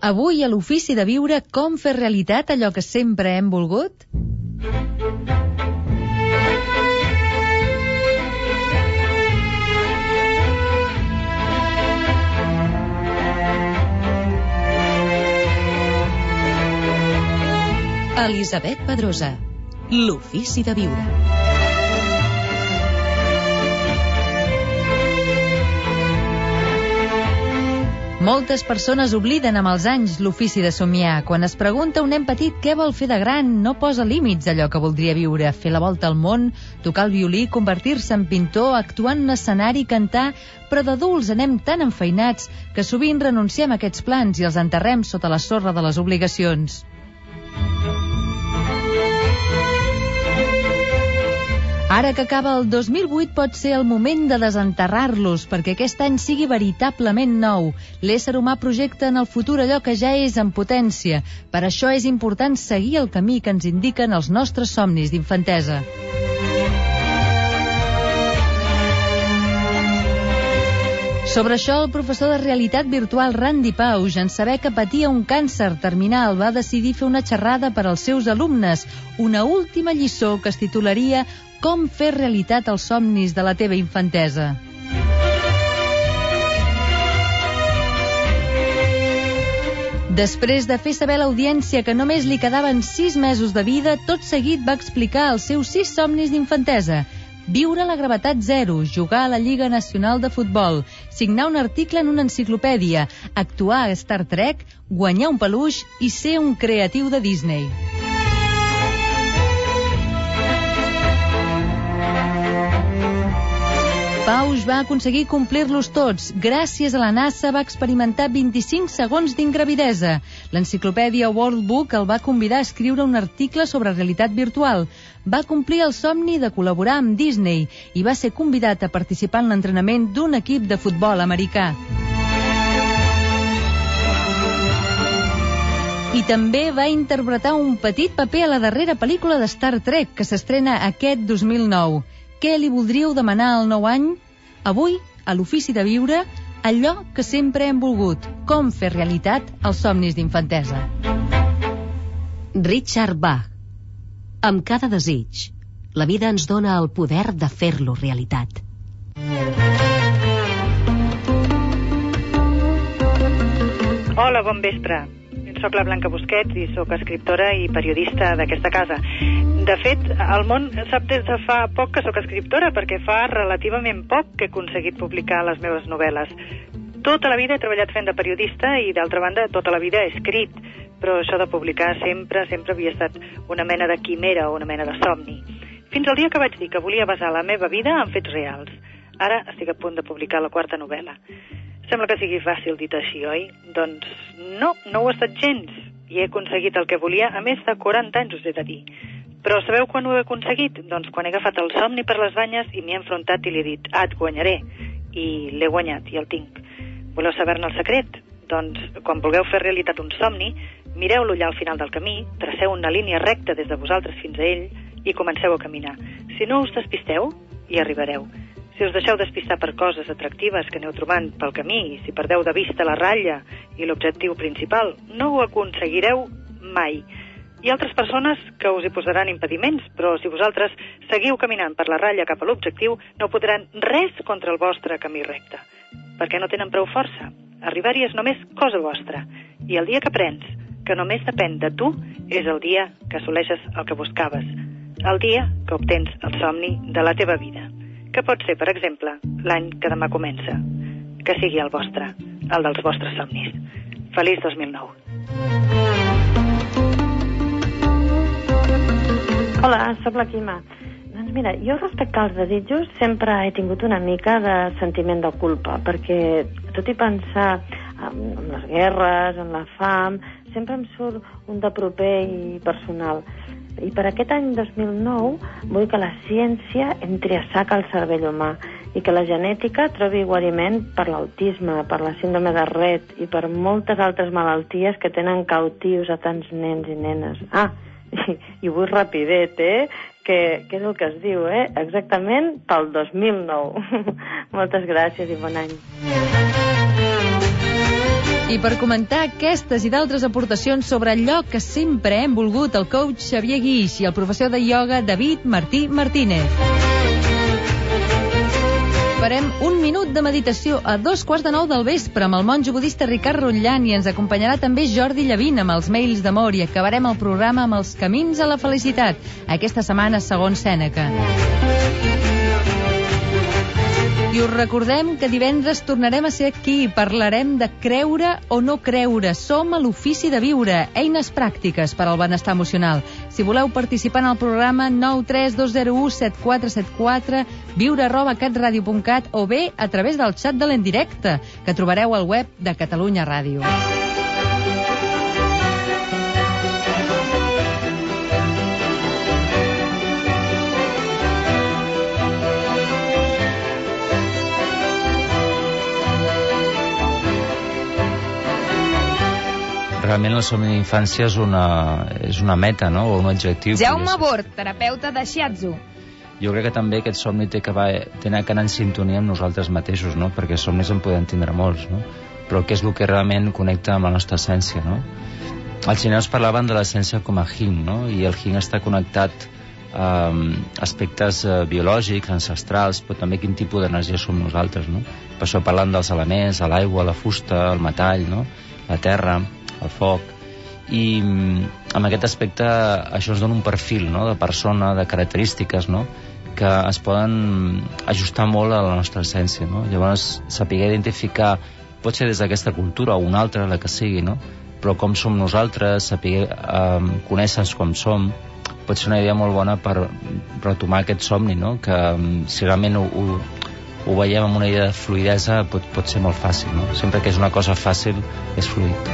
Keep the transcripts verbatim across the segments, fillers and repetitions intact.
Avui, a l'Ofici de Viure, com fer realitat allò que sempre hem volgut? Elisabet Pedrosa, l'Ofici de Viure. Moltes persones obliden amb els anys l'ofici de somiar. Quan es pregunta a un nen petit què vol fer de gran, no posa límits a allò que voldria viure. Fer la volta al món, tocar el violí, convertir-se en pintor, actuar en un escenari, cantar... Però d'adults anem tan enfeinats que sovint renunciem a aquests plans i els enterrem sota la sorra de les obligacions. Ara que acaba el dos mil vuit pot ser el moment de desenterrar-los perquè aquest any sigui veritablement nou. L'ésser humà projecta en el futur allò que ja és en potència. Per això és important seguir el camí que ens indiquen els nostres somnis d'infantesa. Sobre això, el professor de realitat virtual Randy Pausch, en saber que patia un càncer terminal, va decidir fer una xerrada per als seus alumnes, una última lliçó que es titularia Com fer realitat els somnis de la teva infantesa. Després de fer saber a l'audiència que només li quedaven sis mesos de vida, tot seguit va explicar els seus sis somnis d'infantesa. Viure a la gravetat zero, jugar a la Lliga Nacional de Futbol, signar un article en una enciclopèdia, actuar a Star Trek, guanyar un peluix i ser un creatiu de Disney. Pausch va aconseguir complir-los tots. Gràcies a la NASA va experimentar vint-i-cinc segons d'ingravidesa. L'enciclopèdia World Book el va convidar a escriure un article sobre realitat virtual. Va complir el somni de col·laborar amb Disney i va ser convidat a participar en l'entrenament d'un equip de futbol americà. I també va interpretar un petit paper a la darrera pel·lícula de Star Trek, que s'estrena aquest dos mil nou. Què li voldríeu demanar al nou any? Avui, a l'Ofici de Viure, allò que sempre hem volgut. Com fer realitat els somnis d'infantesa. Richard Bach. Amb cada desig, la vida ens dona el poder de fer-lo realitat. Hola, bon vespre. Soc la Blanca Busquets i sóc escriptora i periodista d'aquesta casa. De fet, el món sap des de fa poc que sóc escriptora, perquè fa relativament poc que he aconseguit publicar les meves novel·les. Tota la vida he treballat fent de periodista i, d'altra banda, tota la vida he escrit, però això de publicar sempre, sempre havia estat una mena de quimera o una mena de somni. Fins al dia que vaig dir que volia basar la meva vida en fets reals. Ara estic a punt de publicar la quarta novel·la. Sembla que sigui fàcil dit així, oi? Doncs no, no ho ha estat gens. I he aconseguit el que volia a més de quaranta anys, us he de dir. Però sabeu quan ho he aconseguit? Doncs quan he agafat el somni per les banyes i m'hi he enfrontat i li he dit, ah, et guanyaré. I l'he guanyat, i el tinc. Voleu saber-ne el secret? Doncs quan vulgueu fer realitat un somni, mireu-lo allà al final del camí, traceu una línia recta des de vosaltres fins a ell i comenceu a caminar. Si no us despisteu, hi arribareu. Si us deixeu despistar per coses atractives que aneu trobant pel camí i si perdeu de vista la ratlla i l'objectiu principal, no ho aconseguireu mai. Hi ha altres persones que us hi posaran impediments, però si vosaltres seguiu caminant per la ratlla cap a l'objectiu, no podran res contra el vostre camí recte, perquè no tenen prou força. Arribar-hi és només cosa vostra, i el dia que aprens que només depèn de tu és el dia que assoleixes el que buscaves, el dia que obtens el somni de la teva vida. Que pot ser, per exemple, l'any que demà comença. Que sigui el vostre, el dels vostres somnis. Feliç dos mil nou. Hola, sóc la Quima. Doncs mira, jo respecte als desitjos sempre he tingut una mica de sentiment de culpa, perquè tot i pensar en les guerres, en la fam, sempre em surt un de proper i personal. I per aquest any dos mil nou vull que la ciència entri a sac al cervell humà i que la genètica trobi guariment per l'autisme, per la síndrome de Rett i per moltes altres malalties que tenen cautius a tants nens i nenes. Ah, i, i ho vull rapidet, eh? Que, que és el que es diu, eh? Exactament pel dos mil nou. Moltes gràcies i bon any. I per comentar aquestes i d'altres aportacions sobre allò que sempre hem volgut, el coach Xavier Guix i el professor de ioga David Martí Martínez. Farem un minut de meditació a dos quarts de nou del vespre amb el monjo budista Ricard Rotllan i ens acompanyarà també Jordi Llavin amb els mails d'amor i acabarem el programa amb els camins a la felicitat, aquesta setmana segons Sèneca. I us recordem que divendres tornarem a ser aquí i parlarem de creure o no creure. Som a l'ofici de viure, eines pràctiques per al benestar emocional. Si voleu participar en el programa, nou tres dos zero u set quatre set quatre, viure arroba catradio punt cat o bé a través del xat de l'endirecte, que trobareu al web de Catalunya Ràdio. Realment el somni d'infància és una, és una meta, no? O un objectiu. Jaume Bort, terapeuta de shiatsu. Jo crec que també aquest somni té que, va, té que anar en sintonia amb nosaltres mateixos, no? Perquè somnis en podem tindre molts, no? Però què és el que realment connecta amb la nostra essència, no? Els xinesos parlaven de l'essència com a yin, no? I el yin està connectat a aspectes uh, biològics, ancestrals, però també quin tipus d'energia som nosaltres, no? Per això parlant dels elements, l'aigua, la fusta, el metall, no? La terra, el foc, i amb aquest aspecte això ens dona un perfil, no?, de persona, de característiques, no?, que es poden ajustar molt a la nostra essència, no? Llavors, saber identificar, pot ser des d'aquesta cultura o una altra, la que sigui, no?, però com som nosaltres, saber eh, conèixer-nos com som, pot ser una idea molt bona per retomar aquest somni, no?, que si realment ho, ho, ho veiem amb una idea de fluidesa pot, pot ser molt fàcil, no? Sempre que és una cosa fàcil, és fluid.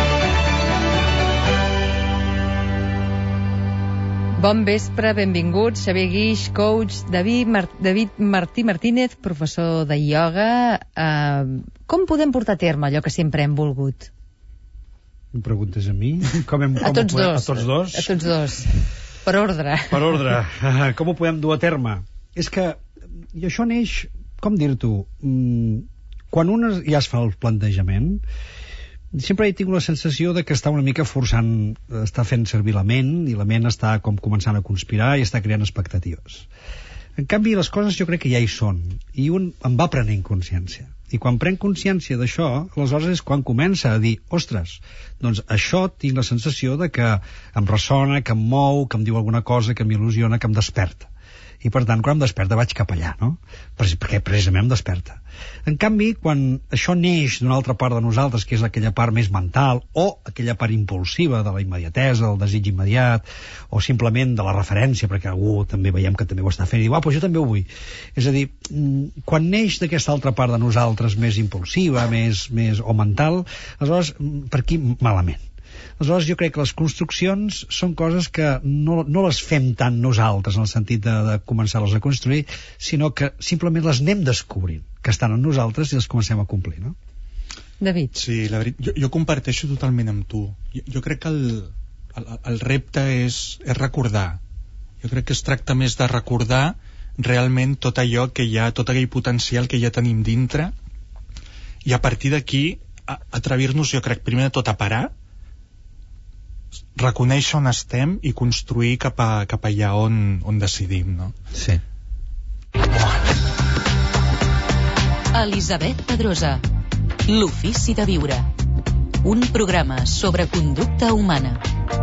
Bon vespre, benvinguts, Xavier Guix, coach, David, Mar David Martí Martínez, professor de ioga. Uh, com podem portar a terme allò que sempre hem volgut? Em preguntes a mi? Com hem, com a, tots podem, dos, a tots dos? A tots dos. Per ordre. Per ordre. Uh, com ho podem dur a terme? És que, i això neix, com dir-t'ho, mm, quan un ja es fa el plantejament, sempre he tingut la sensació de que està una mica forçant, està fent servir la ment, i la ment està com començant a conspirar i està creant expectatives. En canvi, les coses jo crec que ja hi són, i un en va prenent consciència. I quan pren consciència d'això, aleshores és quan comença a dir, ostres, doncs això tinc la sensació de que em ressona, que em mou, que em diu alguna cosa, que m'il·lusiona, que em desperta. I per tant, quan em desperta vaig cap allà, no? Perquè precisament em desperta. En canvi, quan això neix d'una altra part de nosaltres, que és aquella part més mental, o aquella part impulsiva de la immediatesa, del desig immediat, o simplement de la referència, perquè algú també veiem que també ho està fent, i diu, ah, però jo també ho vull. És a dir, quan neix d'aquesta altra part de nosaltres més impulsiva, més, més o mental, aleshores, per aquí malament. Aleshores jo crec que les construccions són coses que no, no les fem tant nosaltres en el sentit de, de començar-les a construir, sinó que simplement les anem descobrint, que estan en nosaltres i les comencem a complir, no? David. Sí, la veritat, jo, jo comparteixo totalment amb tu. Jo, jo crec que el, el, el repte és, és recordar. Jo crec que es tracta més de recordar realment tot allò que hi ha, tot aquell potencial que ja tenim dintre, i a partir d'aquí atrevir-nos, jo crec, primer de tot a parar, reconèixer on estem i construir cap, a, cap allà on, on decidim, no? Sí. Elisabet Pedrosa, l'ofici de viure. Un programa sobre conducta humana.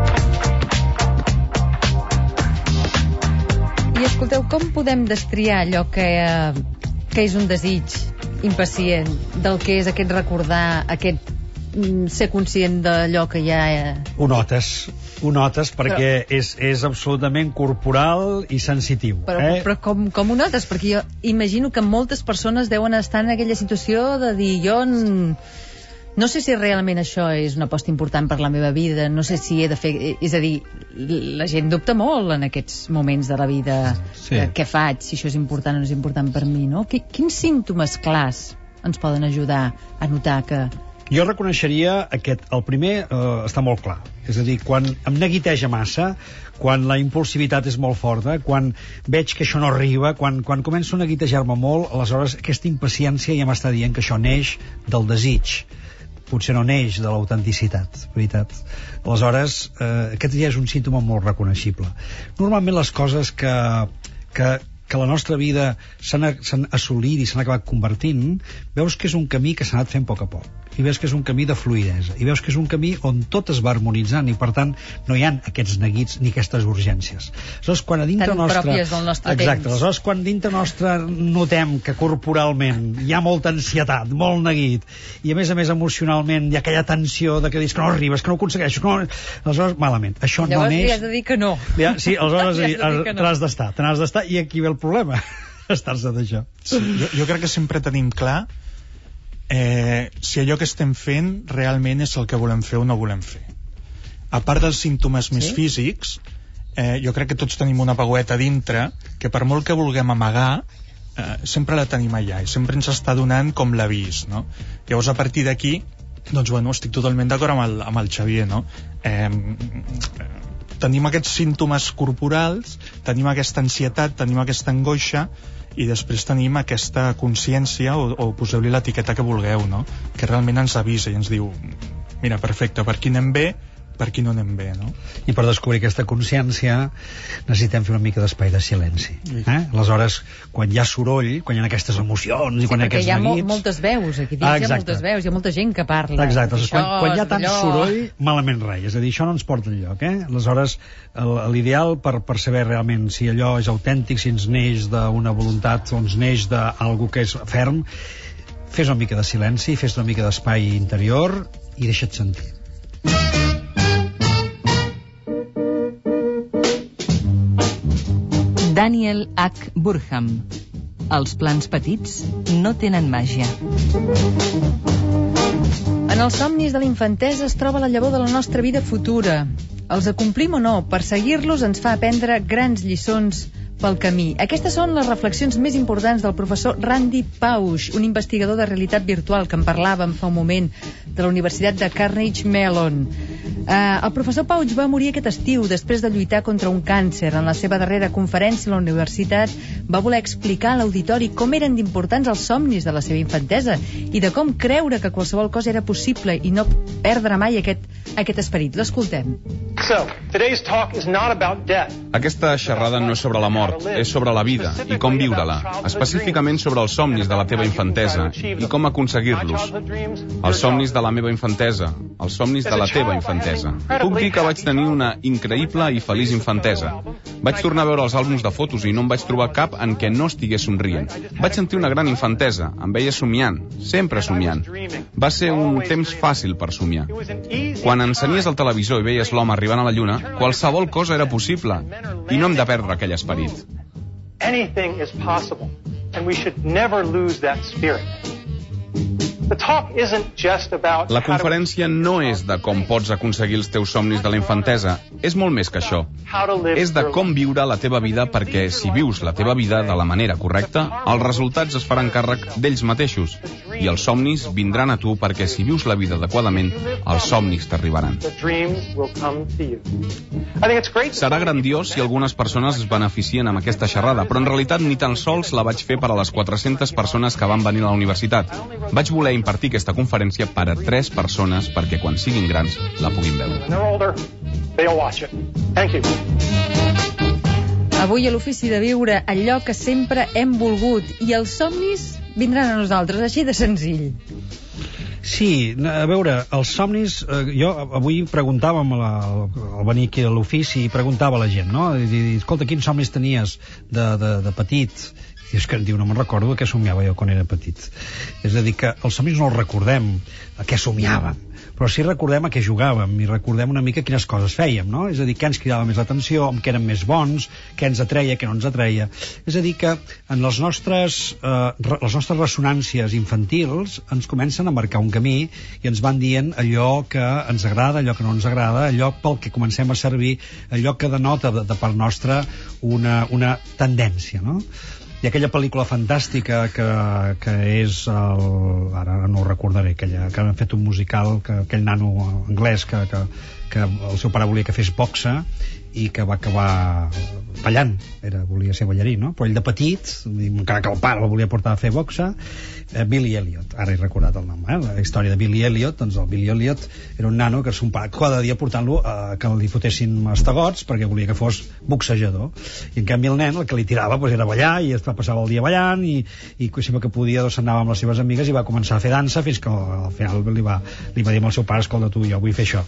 I escolteu, com podem destriar allò que, eh, que és un desig impacient, del que és aquest recordar, aquest ser conscient d'allò que ja... Ho notes, ho notes perquè però, és, és absolutament corporal i sensitiu. Però, eh? però com, com ho notes? Perquè jo imagino que moltes persones deuen estar en aquella situació de dir, jo no sé si realment això és una aposta important per la meva vida, no sé si he de fer... És a dir, la gent dubta molt en aquests moments de la vida. Sí. Què faig, si això és important o no és important per mi, no? Quins símptomes clars ens poden ajudar a notar que... Jo reconeixeria aquest, el primer eh, està molt clar, és a dir, quan em neguiteja massa, quan la impulsivitat és molt forta, quan veig que això no arriba, quan, quan començo a neguitejar-me molt, aleshores aquesta impaciència ja m'està dient que això neix del desig potser no neix de l'autenticitat, veritat. Aleshores, eh, aquest ja és un símptoma molt reconeixible. Normalment les coses que, que, que la nostra vida s'han assolit i s'han acabat convertint, veus que és un camí que s'ha anat fent a poc a poc, i veus que és un camí de fluïdesa, i veus que és un camí on tot es va harmonitzant, i per tant no hi ha aquests neguits ni aquestes urgències. Aleshores, quan a dintre tan nostre... pròpies del nostre Exacte, temps. aleshores quan dintre nostre notem que corporalment hi ha molta ansietat, molt neguit, i a més a més emocionalment hi ha aquella tensió de que dius que no arribes, que no ho aconsegueixo, que no... aleshores malament. Això Llavors no neix... li has de dir que no. Ja, sí, aleshores Li has de dir que no. te n'has d'estar, te n'has d'estar, i aquí ve el problema, estar-se d'això. Sí, jo, jo crec que sempre tenim clar eh, si allò que estem fent realment és el que volem fer o no volem fer. A part dels símptomes sí? més físics, eh, jo crec que tots tenim una pagueta dintre que per molt que vulguem amagar eh, sempre la tenim allà i sempre ens està donant com l'avís, no? Llavors a partir d'aquí doncs bueno, estic totalment d'acord amb, el, amb el Xavier, no? Eh, tenim aquests símptomes corporals, tenim aquesta ansietat, tenim aquesta angoixa, i després tenim aquesta consciència, o, o poseu-li l'etiqueta que vulgueu, no? Que realment ens avisa i ens diu mira, perfecte, per aquí anem bé, per aquí no anem bé, no? I per descobrir aquesta consciència necessitem fer una mica d'espai de silenci, eh? Aleshores, quan hi ha soroll, quan hi ha aquestes emocions i sí, quan hi ha aquests hi ha neguits... moltes veus, aquí dins ah, hi ha moltes veus, hi ha molta gent que parla. Exacte, això, quan, quan hi ha tant allò... soroll, malament res, és a dir, això no ens porta enlloc, eh? Aleshores, l'ideal per, per saber realment si allò és autèntic, si ens neix d'una voluntat o ens neix d'algú que és ferm, fes una mica de silenci, fes una mica d'espai interior i deixa't sentir. Daniel H. Burham. Els plans petits no tenen màgia. En els somnis de la infantesa es troba la llavor de la nostra vida futura. Els acomplim o no, perseguir-los ens fa aprendre grans lliçons pel camí. Aquestes són les reflexions més importants del professor Randy Pausch, un investigador de realitat virtual que en parlàvem fa un moment, de la Universitat de Carnegie Mellon. Uh, el professor Pausch va morir aquest estiu després de lluitar contra un càncer. En la seva darrera conferència a la universitat va voler explicar a l'auditori com eren d'importants els somnis de la seva infantesa i de com creure que qualsevol cosa era possible i no perdre mai aquest, aquest esperit. L'escoltem. So, today's talk is not about death. Aquesta xerrada no és sobre la mort, és sobre la vida i com viure-la, específicament sobre els somnis de la teva infantesa i com aconseguir-los. Els somnis de la meva infantesa, els somnis de la teva infantesa. Puc dir que vaig tenir una increïble i feliç infantesa. Vaig tornar a veure els àlbums de fotos i no em vaig trobar cap en què no estigués somrient. Vaig sentir una gran infantesa, em veia somiant, sempre somiant. Va ser un temps fàcil per somiar. Quan encenies el televisor i veies l'home arribant a la lluna, qualsevol cosa era possible i no hem de perdre aquell esperit. Anything is possible, and we should never lose that spirit. The talk isn't just about La conferència no és de com pots aconseguir els teus somnis de la infantesa, és molt més que això. És de com viure la teva vida, perquè si vius la teva vida de la manera correcta, els resultats es faran càrrec d'ells mateixos i els somnis vindran a tu, perquè si vius la vida adequadament, els somnis t'arribaran. Serà grandiós si algunes persones es beneficien amb aquesta xerrada, però en realitat ni tan sols la vaig fer per a les quatre-centes persones que van venir a la universitat. Vaig voler impartir aquesta conferència per a tres persones perquè quan siguin grans la puguin veure. Avui a l'Ofici de Viure, allò que sempre hem volgut, i els somnis vindran a nosaltres, així de senzill. Sí, a veure, els somnis, eh, jo avui preguntàvem a la, al venir aquí a l'ofici, preguntava a la gent, no? I, i, escolta, quins somnis tenies de, de, de petit? I és que em diu, no me'n recordo què somiava jo quan era petit. És a dir, que els somnis no els recordem a què somiàvem, però sí recordem a què jugàvem i recordem una mica quines coses fèiem, no? És a dir, què ens cridava més l'atenció, amb què érem més bons, què ens atreia, què no ens atreia. És a dir, que en les nostres, eh, les nostres ressonàncies infantils ens comencen a marcar un camí i ens van dient allò que ens agrada, allò que no ens agrada, allò pel que comencem a servir, allò que denota de, de part nostra una, una tendència, no? Hi ha aquella pel·lícula fantàstica que, que és el, ara no ho recordaré, aquella, que han fet un musical, que, aquell nano anglès que, que, que el seu pare volia que fes boxa i que va acabar ballant, era, volia ser ballarí, no? Però ell de petit, encara que el pare el volia portar a fer boxa, eh, Billy Elliot, ara he recordat el nom, eh? La història de Billy Elliot, doncs el Billy Elliot era un nano que son pare cada dia portant-lo a que li fotessin mastegots perquè volia que fos boxejador, i en canvi el nen el que li tirava doncs, era ballar, i es passava el dia ballant, i, i sempre que podia doncs, anava amb les seves amigues i va començar a fer dansa fins que al final li va, li va dir al seu pare, escolta tu, jo vull fer això.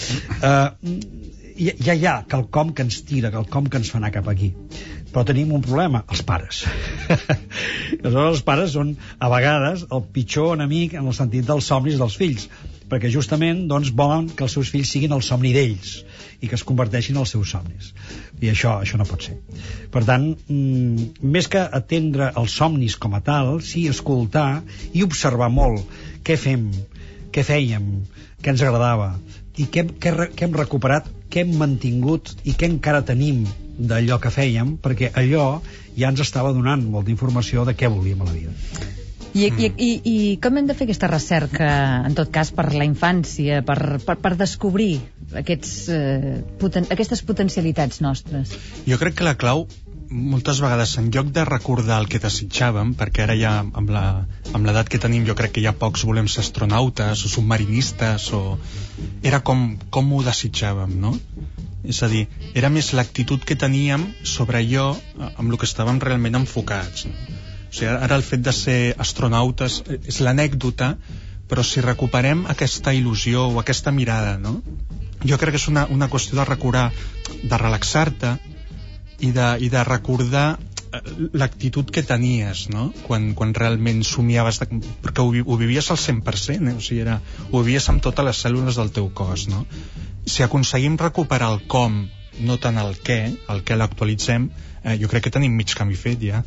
Eh... ja hi ha quelcom que ens tira, quelcom que ens fa anar cap aquí, però tenim un problema, els pares. Aleshores els pares són a vegades el pitjor enemic en el sentit dels somnis dels fills, perquè justament doncs, volen que els seus fills siguin el somni d'ells i que es converteixin en els seus somnis, i això, això no pot ser. Per tant, mmm, més que atendre els somnis com a tal, sí escoltar i observar molt què fem, què fèiem, què ens agradava, i què, què, què hem recuperat, què hem mantingut i què encara tenim d'allò que fèiem, perquè allò ja ens estava donant molta informació de què volíem a la vida. I, i, i, i com hem de fer aquesta recerca, en tot cas, per la infància, per, per, per descobrir aquests, eh, poten, aquestes potencialitats nostres? Jo crec que la clau, moltes vegades, en lloc de recordar el que desitjàvem, perquè ara ja, amb la, amb l'edat que tenim, jo crec que ja pocs volem ser astronautes o submarinistes, o... era com, com ho desitjàvem, no? És a dir, era més l'actitud que teníem sobre allò amb el que estàvem realment enfocats, no? O sigui, ara el fet de ser astronautes és l'anècdota, però si recuperem aquesta il·lusió o aquesta mirada, no? Jo crec que és una, una qüestió de recordar, de relaxar-te i de, i de recordar l'actitud que tenies, no? Quan, quan realment somiaves, de, perquè ho, ho vivies al cent per cent, eh? O sigui, era, ho vivies amb totes les cèl·lules del teu cos, no? Si aconseguim recuperar el com, no tant el què, el què l'actualitzem, eh, jo crec que tenim mig camí fet ja.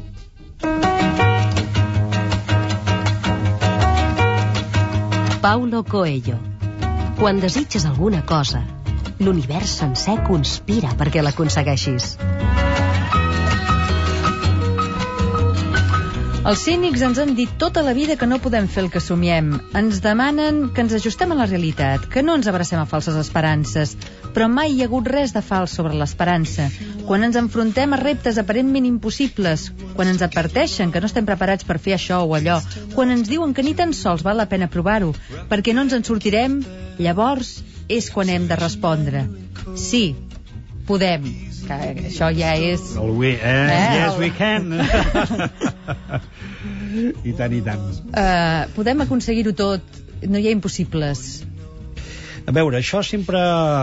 Paulo Coelho. Quan desitges alguna cosa, l'univers sencer conspira perquè l'aconsegueixis. Els cínics ens han dit tota la vida que no podem fer el que somiem. Ens demanen que ens ajustem a la realitat, que no ens abracem a falses esperances. Però mai hi ha hagut res de fals sobre l'esperança. Quan ens enfrontem a reptes aparentment impossibles, quan ens adverteixen que no estem preparats per fer això o allò, quan ens diuen que ni tan sols val la pena provar-ho, perquè no ens en sortirem, llavors és quan hem de respondre. Sí, podem. Que això ja és... El we, eh? eh? Yes, we can. I tant, i tant. Uh, podem aconseguir-ho tot. No hi ha impossibles. A veure, això sempre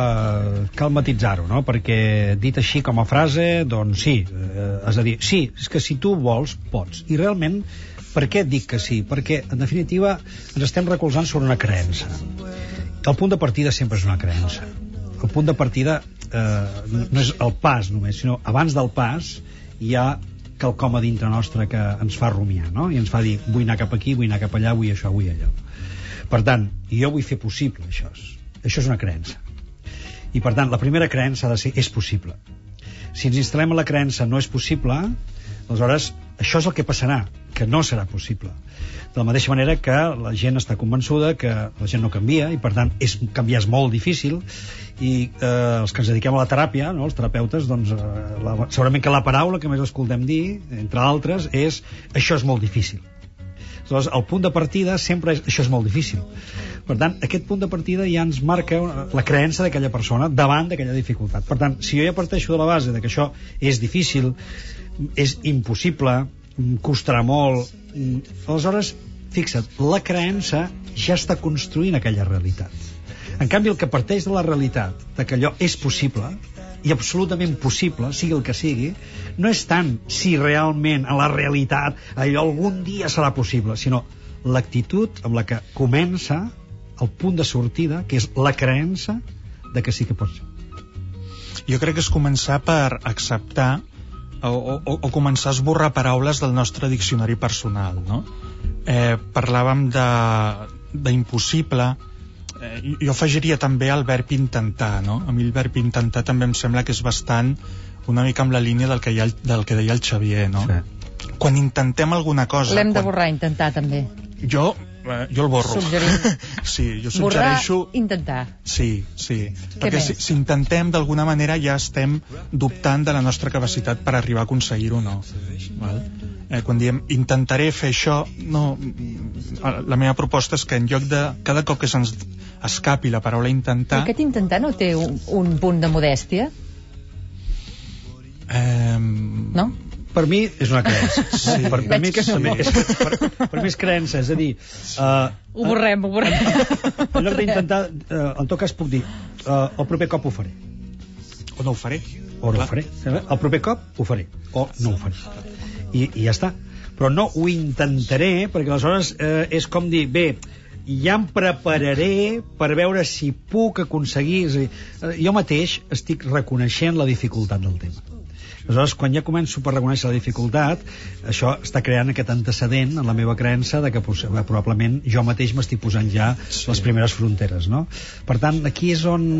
cal matitzar-ho, no? Perquè dit així com a frase, doncs sí, eh, és a dir, sí, és que si tu vols, pots. I realment, per què dic que sí? Perquè, en definitiva, ens estem recolzant sobre una creença. El punt de partida sempre és una creença. El punt de partida eh, no és el pas només, sinó abans del pas hi ha quelcom a dintre nostre que ens fa rumiar, no? I ens fa dir, vull anar cap aquí, vull anar cap allà, vull això, vull allò. Per tant, jo vull fer possible això. Això és una creença. I per tant, la primera creença ha de ser, és possible. Si ens instal·lem en la creença no és possible, aleshores això és el que passarà, que no serà possible. De la mateixa manera que la gent està convençuda que la gent no canvia i per tant és, canviar és molt difícil, i eh, els que ens dediquem a la teràpia, no, els terapeutes, doncs, eh, la, segurament que la paraula que més escoltem dir, entre altres, és això és molt difícil. Aleshores, el punt de partida sempre és això és molt difícil. Per tant, aquest punt de partida ja ens marca la creença d'aquella persona davant d'aquella dificultat. Per tant, si jo ja parteixo de la base de que això és difícil, és impossible, costarà molt, aleshores, fixa't, la creença ja està construint aquella realitat. En canvi, el que parteix de la realitat, de que allò és possible, i absolutament possible, sigui el que sigui, no és tant si realment a la realitat allò algun dia serà possible, sinó l'actitud amb la que comença el punt de sortida, que és la creença de que sí que pot ser. Jo crec que és començar per acceptar o, o, o començar a esborrar paraules del nostre diccionari personal, no? Eh, parlàvem de d'impossible. Eh, jo afegiria també el verb intentar, no? A mi el verb intentar també em sembla que és bastant una mica amb la línia del que, ha, del que deia el Xavier, no? Sí. Quan intentem alguna cosa... L'hem de quan... borrar, intentar també. Jo eh, jo el borro. Suggerim. Sí, jo suggereixo... Borrar, intentar. Sí, sí. Què Perquè més? si, si intentem, d'alguna manera ja estem dubtant de la nostra capacitat per arribar a aconseguir-ho o no. Val? Eh, quan diem intentaré fer això, no, la meva proposta és que en lloc de cada cop que se'ns escapi la paraula intentar... Aquest intentar no té un, un punt de modèstia? Eh, no? Per mi és una creença. Sí. Per, per, mi, Veig que no. també, és, per, per mi és creença, és a dir... Uh, Ho borrem, ho borrem. En lloc d'intentar, uh, en tot cas puc dir, uh, el proper cop ho faré. O no ho faré. O no ho faré. El proper cop ho faré. O no ho faré. I, i ja està. Però no ho intentaré, perquè aleshores eh, és com dir, bé, ja em prepararé per veure si puc aconseguir... És a dir, eh, jo mateix estic reconeixent la dificultat del tema. Aleshores, quan ja començo per reconèixer la dificultat, això està creant aquest antecedent en la meva creença de que probablement jo mateix m'estic posant ja sí. les primeres fronteres, no? Per tant, aquí és on,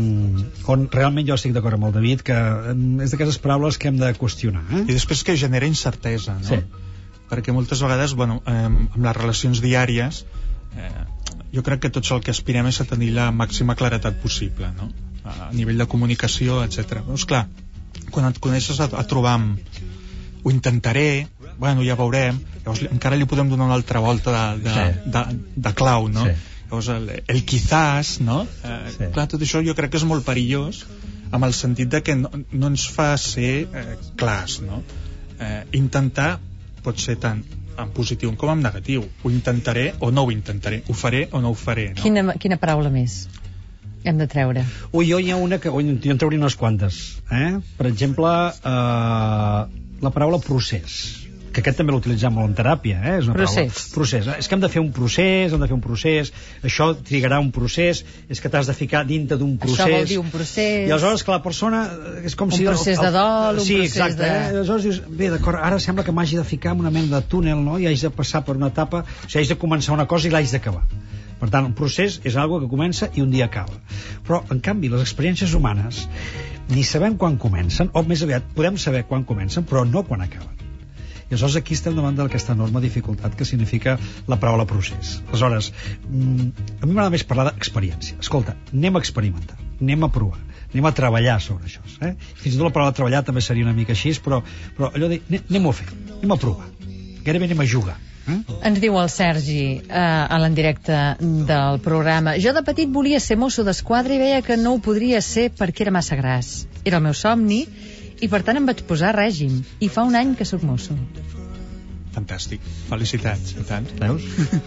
on realment jo estic d'acord amb el David, que és d'aquestes paraules que hem de qüestionar. Eh? I després que genera incertesa, no? Sí. Perquè moltes vegades, bueno, eh, amb les relacions diàries, eh, jo crec que tots el que aspirem és a tenir la màxima claretat possible, no? A nivell de comunicació, etcètera. Però, esclar, quan et coneixes a, a trobar amb ho intentaré, bueno, ja veurem, llavors encara li podem donar una altra volta de, de, sí. de, de clau, no? Sí. Llavors el, el quizás, no? Eh, sí. Clar, tot això jo crec que és molt perillós amb el sentit de que no, no ens fa ser eh, clars, no? Eh, intentar pot ser tant en positiu com en negatiu. Ho intentaré o no ho intentaré, ho faré o no ho faré, no? Quina, quina paraula més hem de treure? Ui, jo hi ha una que... Ui, jo en trauria unes quantes. Eh? Per exemple, eh, la paraula procés, que aquest també l'utilitzem molt en teràpia. Eh? És una procés. Paraula, procés. És que hem de fer un procés, hem de fer un procés, això trigarà un procés, és que t'has de ficar dintre d'un procés. Això vol dir un procés. I aleshores que la persona... És com un si procés el, el, de dol, un sí, procés exacte, de... Eh? Aleshores dius, bé, d'acord, ara sembla que m'hagi de ficar en una mena de túnel, no? I haig de passar per una etapa, o sigui, haig de començar una cosa i l'haig d'acabar. Per tant, un procés és algo que comença i un dia acaba. Però, en canvi, les experiències humanes ni sabem quan comencen, o més aviat podem saber quan comencen, però no quan acaben. I aleshores aquí estem davant d'aquesta enorme dificultat que significa la paraula procés. Aleshores, mm, a mi m'agrada més parlar d'experiència. Escolta, anem a experimentar, anem a provar, anem a treballar sobre això. Eh? Fins i tot la paraula treballar també seria una mica així, però, però allò de anem-ho a fer, anem a provar, gairebé anem a jugar. Eh? Ens diu el Sergi eh, a l'endirecte del programa: jo de petit volia ser mosso d'esquadra i veia que no ho podria ser perquè era massa gras. Era el meu somni i per tant em vaig posar a règim i fa un any que sóc mosso. Fantàstic, felicitats i tant. Veus?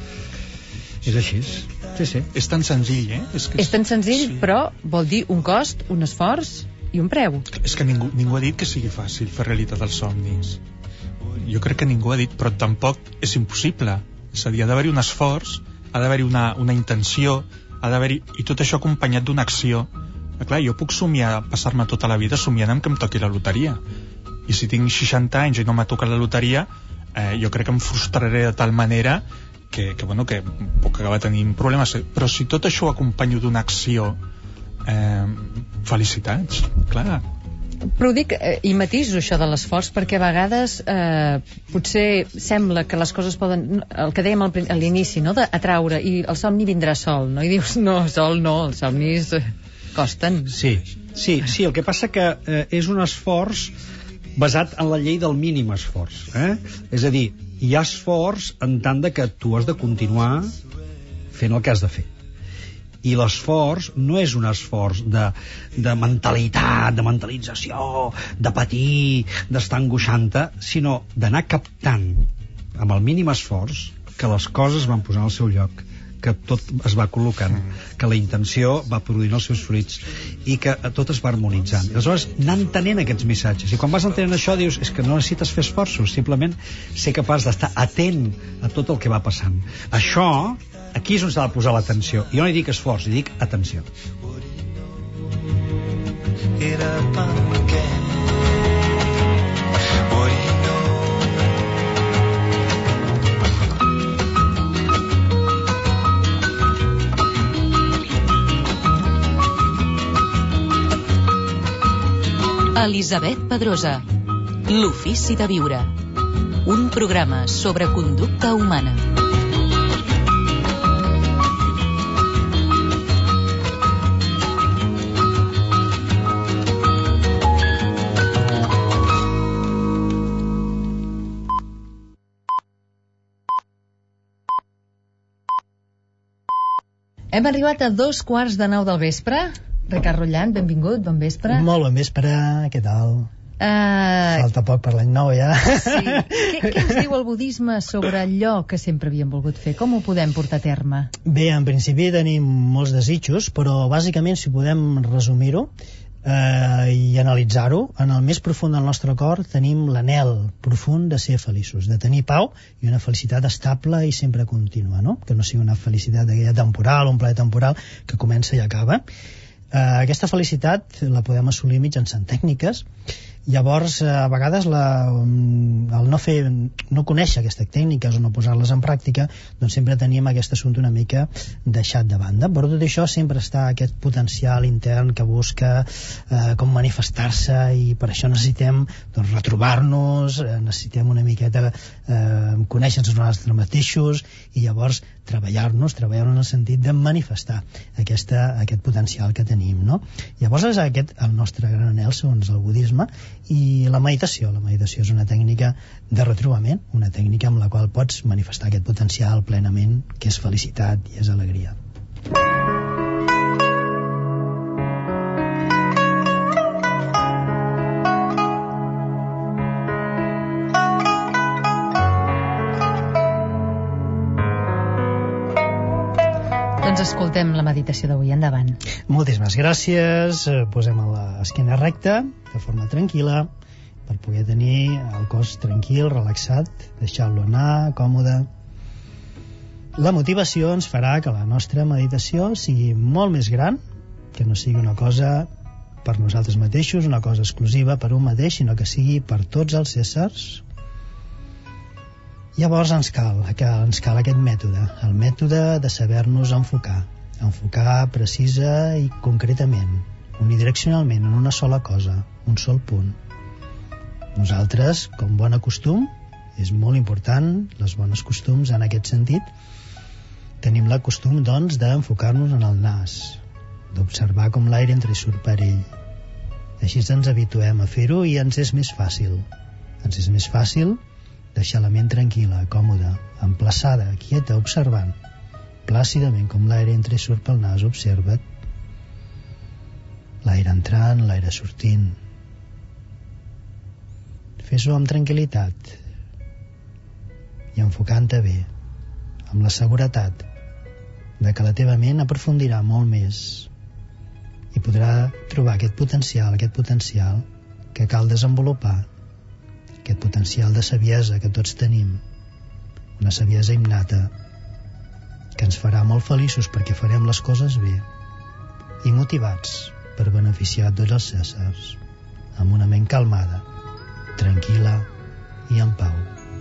És així. Sí, sí. És tan senzill, eh? És, que és... és tan senzill, sí. Però vol dir un cost, un esforç i un preu. És que ningú, ningú ha dit que sigui fàcil fer realitat els somnis. Jo crec que ningú ha dit, però tampoc és impossible. És a dir, ha d'haver-hi un esforç, ha d'haver-hi una, una intenció, ha d'haver-hi... i tot això acompanyat d'una acció. Clar, jo puc somiar, passar-me tota la vida somiant amb que em toqui la loteria. I si tinc seixanta anys i no m'ha tocat la loteria, eh, jo crec que em frustraré de tal manera que, que, bueno, que puc acabar tenint problemes. Però si tot això ho acompanyo d'una acció, eh, felicitats, clar. Però ho dic, eh, i matiso això de l'esforç, perquè a vegades eh, potser sembla que les coses poden, el que dèiem al, a l'inici, no?, d'atraure, i el somni vindrà sol, no? I dius, no, sol no, els somnis costen. Sí, sí, sí, el que passa que eh, és un esforç basat en la llei del mínim esforç, eh? És a dir, hi ha esforç en tant de que tu has de continuar fent el que has de fer. I l'esforç no és un esforç de, de mentalitat, de mentalització, de patir, d'estar angoixant-te, sinó d'anar captant amb el mínim esforç que les coses van posar al seu lloc, que tot es va col·locant, que la intenció va produint els seus fruits i que tot es va harmonitzant. I aleshores anar entenent aquests missatges. I quan vas entenent això dius, és que no necessites fer esforços, simplement ser capaç d'estar atent a tot el que va passant. Això, aquí és on s'ha de posar l'atenció. Jo no hi dic esforç, hi dic atenció. Elisabet Pedrosa, l'ofici de viure. Un programa sobre conducta humana. Hem arribat a dos quarts de nou del vespre. Ricard Rullant, benvingut, bon vespre. Molt bon vespre, què tal? Uh... Falta poc per l'any nou, ja. Sí. Què, què ens diu el budisme sobre allò que sempre havíem volgut fer? Com ho podem portar a terme? Bé, en principi tenim molts desitjos, però bàsicament, si podem resumir-ho eh, i analitzar-ho, en el més profund del nostre cor tenim l'anhel profund de ser feliços, de tenir pau i una felicitat estable i sempre contínua, no? Que no sigui una felicitat d'aquella temporal, un plaer temporal que comença i acaba. Eh, aquesta felicitat la podem assolir mitjançant tècniques. Llavors, a vegades la, el no fer, no conèixer aquestes tècniques o no posar-les en pràctica, doncs sempre teníem aquest assumpte una mica deixat de banda. Però tot això sempre està aquest potencial intern que busca eh, com manifestar-se, i per això necessitem doncs, retrobar-nos, eh, necessitem una miqueta eh, conèixer-nos nosaltres mateixos i llavors treballar-nos, treballar-nos en el sentit de manifestar aquesta, aquest potencial que tenim, no? Llavors és aquest el nostre gran anhel segons el budisme. I la meditació, la meditació és una tècnica de retrobament, una tècnica amb la qual pots manifestar aquest potencial plenament, que és felicitat i és alegria. Doncs escoltem la meditació d'avui, endavant. Moltíssimes gràcies. Posem l'esquena recta, de forma tranquil·la, per poder tenir el cos tranquil, relaxat, deixar-lo anar, còmode. La motivació ens farà que la nostra meditació sigui molt més gran, que no sigui una cosa per nosaltres mateixos, una cosa exclusiva per un mateix, sinó que sigui per tots els éssers. Llavors ens cal, que ens cal aquest mètode, el mètode de saber-nos enfocar, enfocar precisa i concretament, unidireccionalment en una sola cosa, un sol punt. Nosaltres, com bon costum, és molt important, les bones costums en aquest sentit, tenim la costum, doncs, d'enfocar-nos en el nas, d'observar com l'aire entra i surt per ell. Així ens habituem a fer-ho i ens és més fàcil. Ens és més fàcil deixar la ment tranquil·la, còmoda, emplaçada, quieta, observant. Plàcidament, com l'aire entra i surt pel nas, observa't. L'aire entrant, l'aire sortint. Fes-ho amb tranquil·litat i enfocant-te bé, amb la seguretat de que la teva ment aprofundirà molt més i podrà trobar aquest potencial, aquest potencial que cal desenvolupar, aquest potencial de saviesa que tots tenim, una saviesa innata que ens farà molt feliços perquè farem les coses bé i motivats per beneficiar tots els éssers, amb una ment calmada, tranquil·la i en pau.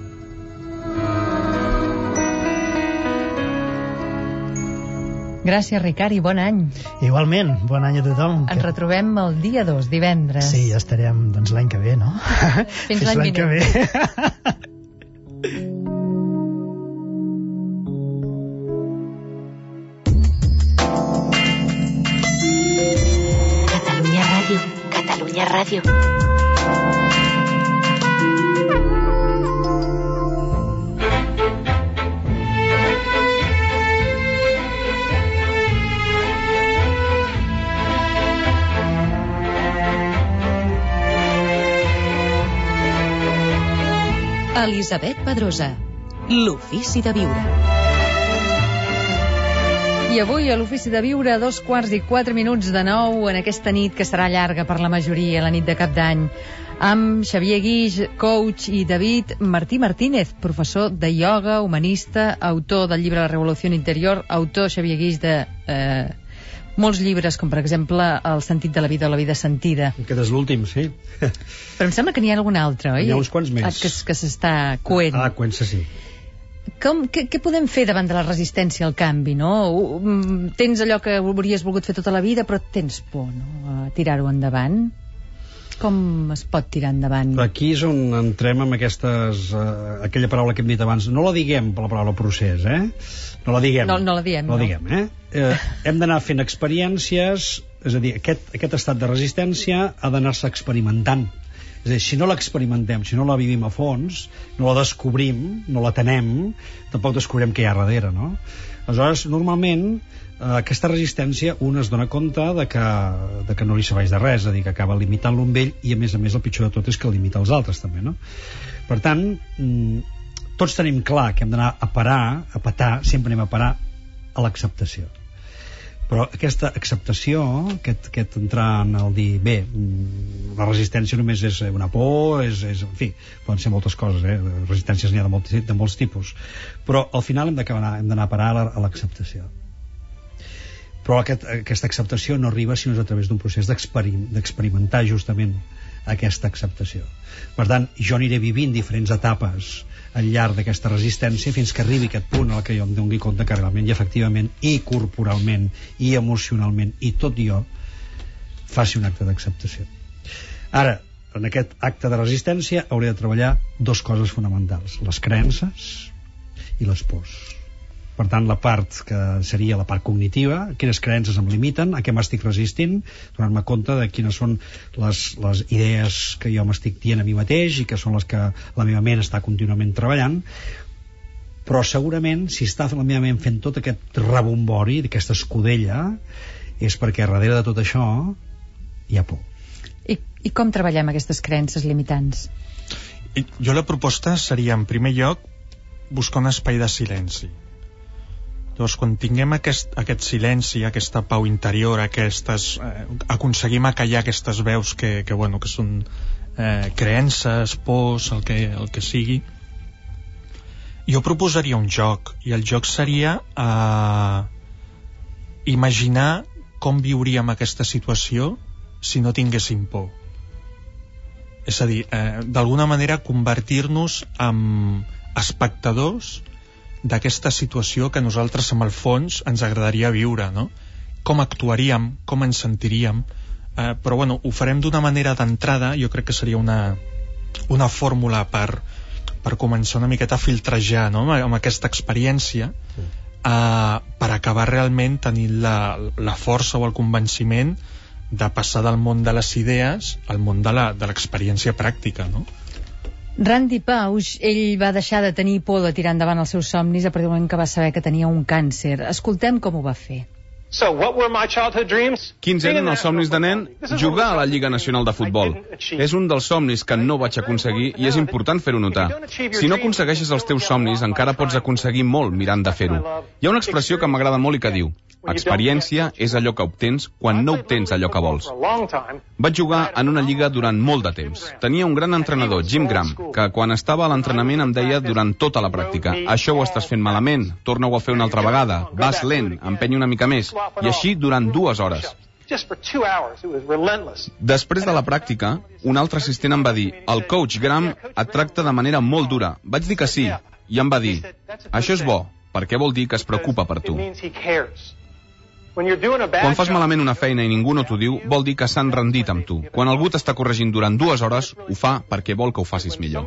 Gràcies, Ricard, i bon any. Igualment, bon any a tothom. Ens retrobem el dia dos, divendres. Sí, ja estarem doncs, l'any que ve, no? Fins, Fins l'any que ve. Catalunya Ràdio, Catalunya Ràdio. Elisabet Pedrosa, l'ofici de viure. I avui a l'ofici de viure a dos quarts i quatre minuts de nou en aquesta nit que serà llarga per la majoria, la nit de Cap d'Any, amb Xavier Guix, coach, i David Martí Martínez, professor de ioga, humanista, autor del llibre La Revolució Interior, autor Xavier Guix de eh, molts llibres, com per exemple El sentit de la vida o La vida sentida. Aquest és l'últim, sí. Però em sembla que n'hi ha algun altre, oi? N'hi ha uns quants més. Que, que s'està coent. Ah, coent-se, sí. Com, què, què podem fer davant de la resistència al canvi, no? Tens allò que hauries volgut fer tota la vida, però tens por, no?, a tirar-ho endavant. Com es pot tirar endavant? Aquí és on entrem amb aquestes, uh, aquella paraula que hem dit abans. No la diguem per la paraula procés, eh? No la diguem. No, no la diem. No la no. diguem, eh? eh hem d'anar fent experiències, és a dir, aquest, aquest estat de resistència ha d'anar-se experimentant. És a dir, si no l'experimentem, si no la vivim a fons, no la descobrim, no la tenem, tampoc descobrirem què hi ha darrere, no? Aleshores, normalment, aquesta resistència un es dona compte de que, de que no li serveix de res, és a dir, que acaba limitant-lo amb ell, i a més a més el pitjor de tot és que limita els altres també, no? Per tant, tots tenim clar que hem d'anar a parar, a petar, sempre anem a parar a l'acceptació. Però aquesta acceptació, aquest, aquest entrar en el dir, bé, la resistència només és una por, és, és, en fi, poden ser moltes coses, eh? Resistències n'hi ha de, molt, de molts tipus, però al final hem d'anar a parar a l'acceptació. Però aquest, aquesta acceptació no arriba sinó a través d'un procés d'experimentar justament aquesta acceptació. Per tant, jo aniré vivint diferents etapes al llarg d'aquesta resistència fins que arribi aquest punt en què jo em doni compte que realment i efectivament i corporalment i emocionalment i tot jo faci un acte d'acceptació. Ara, en aquest acte de resistència hauré de treballar dues coses fonamentals: les creences i les pors. Per tant, la part que seria la part cognitiva, quines creences em limiten, a què m'estic resistint, donar-me compte de quines són les, les idees que jo m'estic dient a mi mateix i que són les que la meva ment està contínuament treballant. Però segurament, si està la meva ment fent tot aquest rebombori, aquesta escudella, és perquè darrere de tot això hi ha por. I, i com treballem aquestes creences limitants? I, jo la proposta seria, en primer lloc, buscar un espai de silenci. Llavors, quan tinguem aquest, aquest silenci, aquesta pau interior, aquestes, eh, aconseguim acallar aquestes veus que, que, bueno, que són eh, creences, pors, el que, el que sigui, jo proposaria un joc, i el joc seria eh, imaginar com viuríem aquesta situació si no tinguéssim por. És a dir, eh, d'alguna manera convertir-nos en espectadors d'aquesta situació que nosaltres amb el fons ens agradaria viure, no? Com actuaríem, com ens sentiríem, eh, però bueno, ho farem d'una manera d'entrada. Jo crec que seria una, una fórmula per, per començar una miqueta a filtrejar, no? Amb aquesta experiència, eh, per acabar realment tenint la, la força o el convenciment de passar del món de les idees al món de l'experiència pràctica, no? Randy Pausch, ell va deixar de tenir por de tirar endavant els seus somnis a partir del moment que va saber que tenia un càncer. Escoltem com ho va fer. So, what were my childhood dreams? Quins eren els somnis de nen? Jugar a la Lliga Nacional de Futbol. És un dels somnis que no vaig aconseguir i és important fer-ho notar. Si no aconsegueixes els teus somnis, encara pots aconseguir molt mirant de fer-ho. Hi ha una expressió que m'agrada molt i que diu: experiència és allò que obtens quan no obtens allò que vols. Vaig jugar en una lliga durant molt de temps. Tenia un gran entrenador, Jim Graham, que quan estava a l'entrenament em deia durant tota la pràctica: això ho estàs fent malament, torna-ho a fer una altra vegada, vas lent, empeny una mica més. I així durant dues hores. Després de la pràctica, un altre assistent em va dir: el coach Graham et tracta de manera molt dura. Vaig dir que sí, i em va dir: això és bo, perquè vol dir que es preocupa per tu. Quan fas malament una feina i ningú no t'ho diu, vol dir que s'han rendit amb tu. Quan algú t'està corregint durant dues hores, ho fa perquè vol que ho facis millor.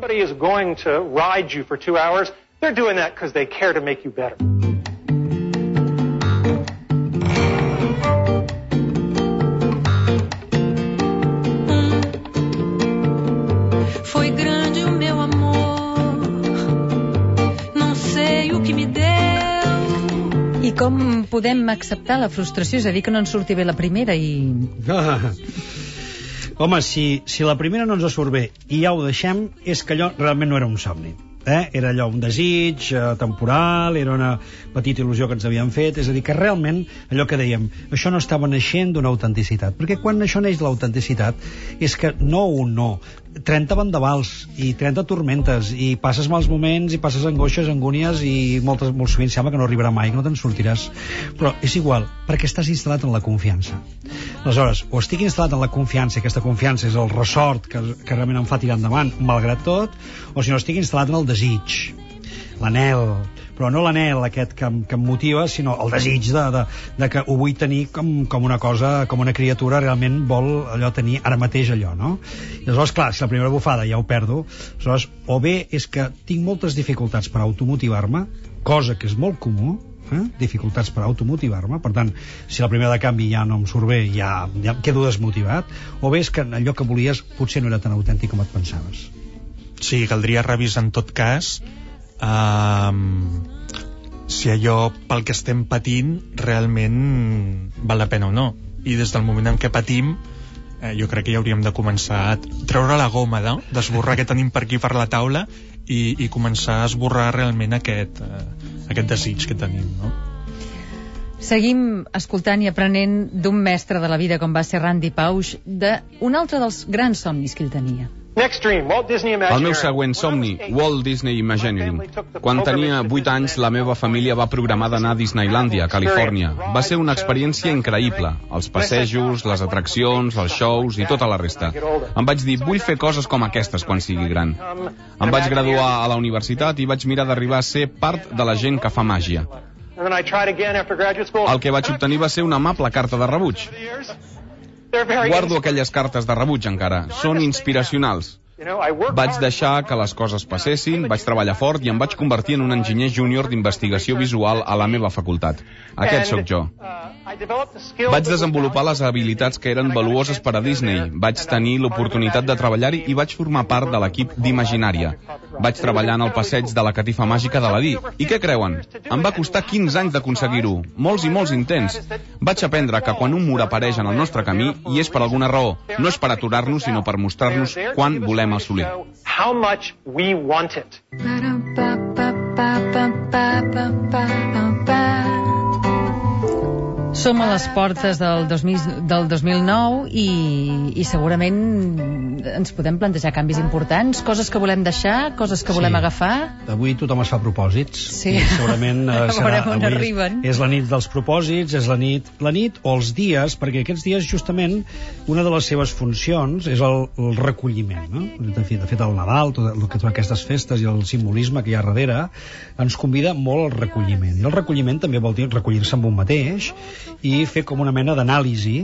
Foi grande o meu amor, não sei o que me deu. I com podem acceptar la frustració? És a dir, que no ens surti bé la primera i... Ah. Home, si, si la primera no ens surt bé i ja ho deixem, és que allò realment no era un somni. Eh? Era allò un desig eh, temporal, era una petita il·lusió que ens havien fet, és a dir, que realment allò que dèiem, això no estava naixent d'una autenticitat, perquè quan això neix de l'autenticitat és que no un no, trenta vendavals i trenta tormentes i passes mals moments i passes angoixes, angúnies i moltes, molt sovint sembla que no arribarà mai, que no te'n sortiràs, però és igual, perquè estàs instal·lat en la confiança. Aleshores, o estic instal·lat en la confiança, i aquesta confiança és el ressort que, que realment em fa tirar endavant malgrat tot, o si no estic instal·lat en el desig, l'anhel, però no l'anhel aquest que, que em motiva, sinó el desig de, de, de que ho vull tenir com, com una cosa, com una criatura realment vol allò tenir ara mateix allò, no? I aleshores, clar, si la primera bufada ja ho perdo, aleshores, o bé és que tinc moltes dificultats per automotivar-me, cosa que és molt comú, eh? dificultats per automotivar-me, per tant, si la primera de canvi ja no em surt bé, ja, ja quedo desmotivat, o bé és que allò que volies potser no era tan autèntic com et pensaves. Sí, caldria revisar en tot cas Um, si allò pel que estem patint realment val la pena o no. I des del moment en què patim, eh, jo crec que ja hauríem de començar a treure la goma, no? D'esborrar que tenim per aquí per la taula i, i començar a esborrar realment aquest, eh, aquest desig que tenim, no? Seguim escoltant i aprenent d'un mestre de la vida com va ser Randy Pausch, d'un altre dels grans somnis que ell tenia. El meu següent somni, Walt Disney Imagineering. Quan tenia vuit anys, la meva família va programar d'anar a Disneylandia, a Califòrnia. Va ser una experiència increïble. Els passejos, les atraccions, els shows i tota la resta. Em vaig dir, vull fer coses com aquestes quan sigui gran. Em vaig graduar a la universitat i vaig mirar d'arribar a ser part de la gent que fa màgia. El que vaig obtenir va ser una amable carta de rebuig. Guardo aquelles cartes de rebuig encara. Són inspiracionals. Vaig deixar que les coses passessin, vaig treballar fort i em vaig convertir en un enginyer júnior d'investigació visual a la meva facultat. Aquest sóc jo. Vaig desenvolupar les habilitats que eren valuoses per a Disney. Vaig tenir l'oportunitat de treballar-hi i vaig formar part de l'equip d'Imaginària. Vaig treballar en el passeig de la catifa màgica d'Aladí. I què creuen? Em va costar quinze anys d'aconseguir-ho. Molts i molts intents. Vaig aprendre que quan un mur apareix en el nostre camí i és per alguna raó. No és per aturar-nos, sinó per mostrar-nos quan volem assolir. How much we want it. Som a les portes del dos mil, del dos mil nou i, i segurament ens podem plantejar canvis importants, coses que volem deixar, coses que volem sí. agafar. Avui tothom es fa propòsits. Sí. I segurament eh, serà, avui arriben. És la nit dels propòsits, és la nit, la nit o els dies, perquè aquests dies justament una de les seves funcions és el, el recolliment. No? De, fet, de fet, el Nadal, tot, totes aquestes festes i el simbolisme que hi ha darrere ens convida molt al recolliment. I el recolliment també vol dir recollir-se amb un mateix i fer com una mena d'anàlisi,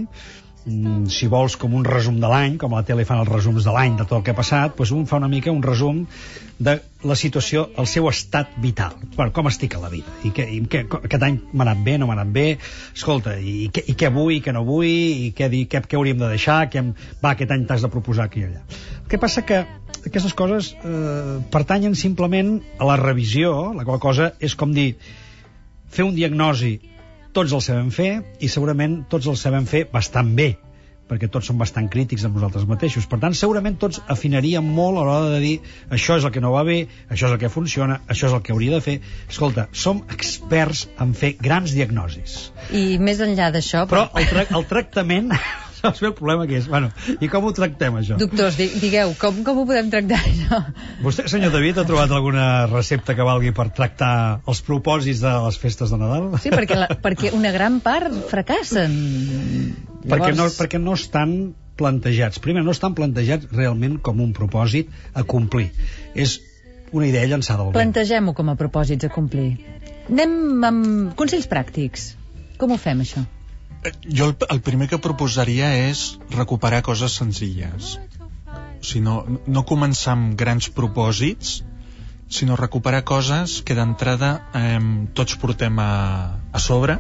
si vols com un resum de l'any, com a la tele fan els resums de l'any de tot el que ha passat, doncs un fa una mica un resum de la situació, el seu estat vital. Bueno, com estic a la vida? I què, i què, aquest any m'ha anat bé, no m'ha anat bé? Escolta, i, què, i què vull, i què no vull? I què, què, què hauríem de deixar? Què, va, aquest any t'has de proposar aquí i allà. El que passa que aquestes coses eh, pertanyen simplement a la revisió, la qual cosa és com dir, fer un diagnosi. Tots el sabem fer i segurament tots el sabem fer bastant bé, perquè tots som bastant crítics amb nosaltres mateixos. Per tant, segurament tots afinaríem molt a l'hora de dir això és el que no va bé, això és el que funciona, això és el que hauria de fer. Escolta, som experts en fer grans diagnosis. I més enllà d'això... Però el, tra el tractament... Saps bé el problema que és? Bueno, i com ho tractem, això? Doctors, digueu, com, com ho podem tractar, això? Vostè, senyor David, ha trobat alguna recepta que valgui per tractar els propòsits de les festes de Nadal? Sí, perquè, la, perquè una gran part fracassen. Llavors... Perquè, no, perquè no estan plantejats. Primer, no estan plantejats realment com un propòsit a complir. És una idea llançada al vent. Plantegem-ho com a propòsits a complir. Anem amb consells pràctics. Com ho fem, això? Jo el, el primer que proposaria és recuperar coses senzilles. O sigui, no, no començar amb grans propòsits, sinó recuperar coses que d'entrada eh, tots portem a, a sobre,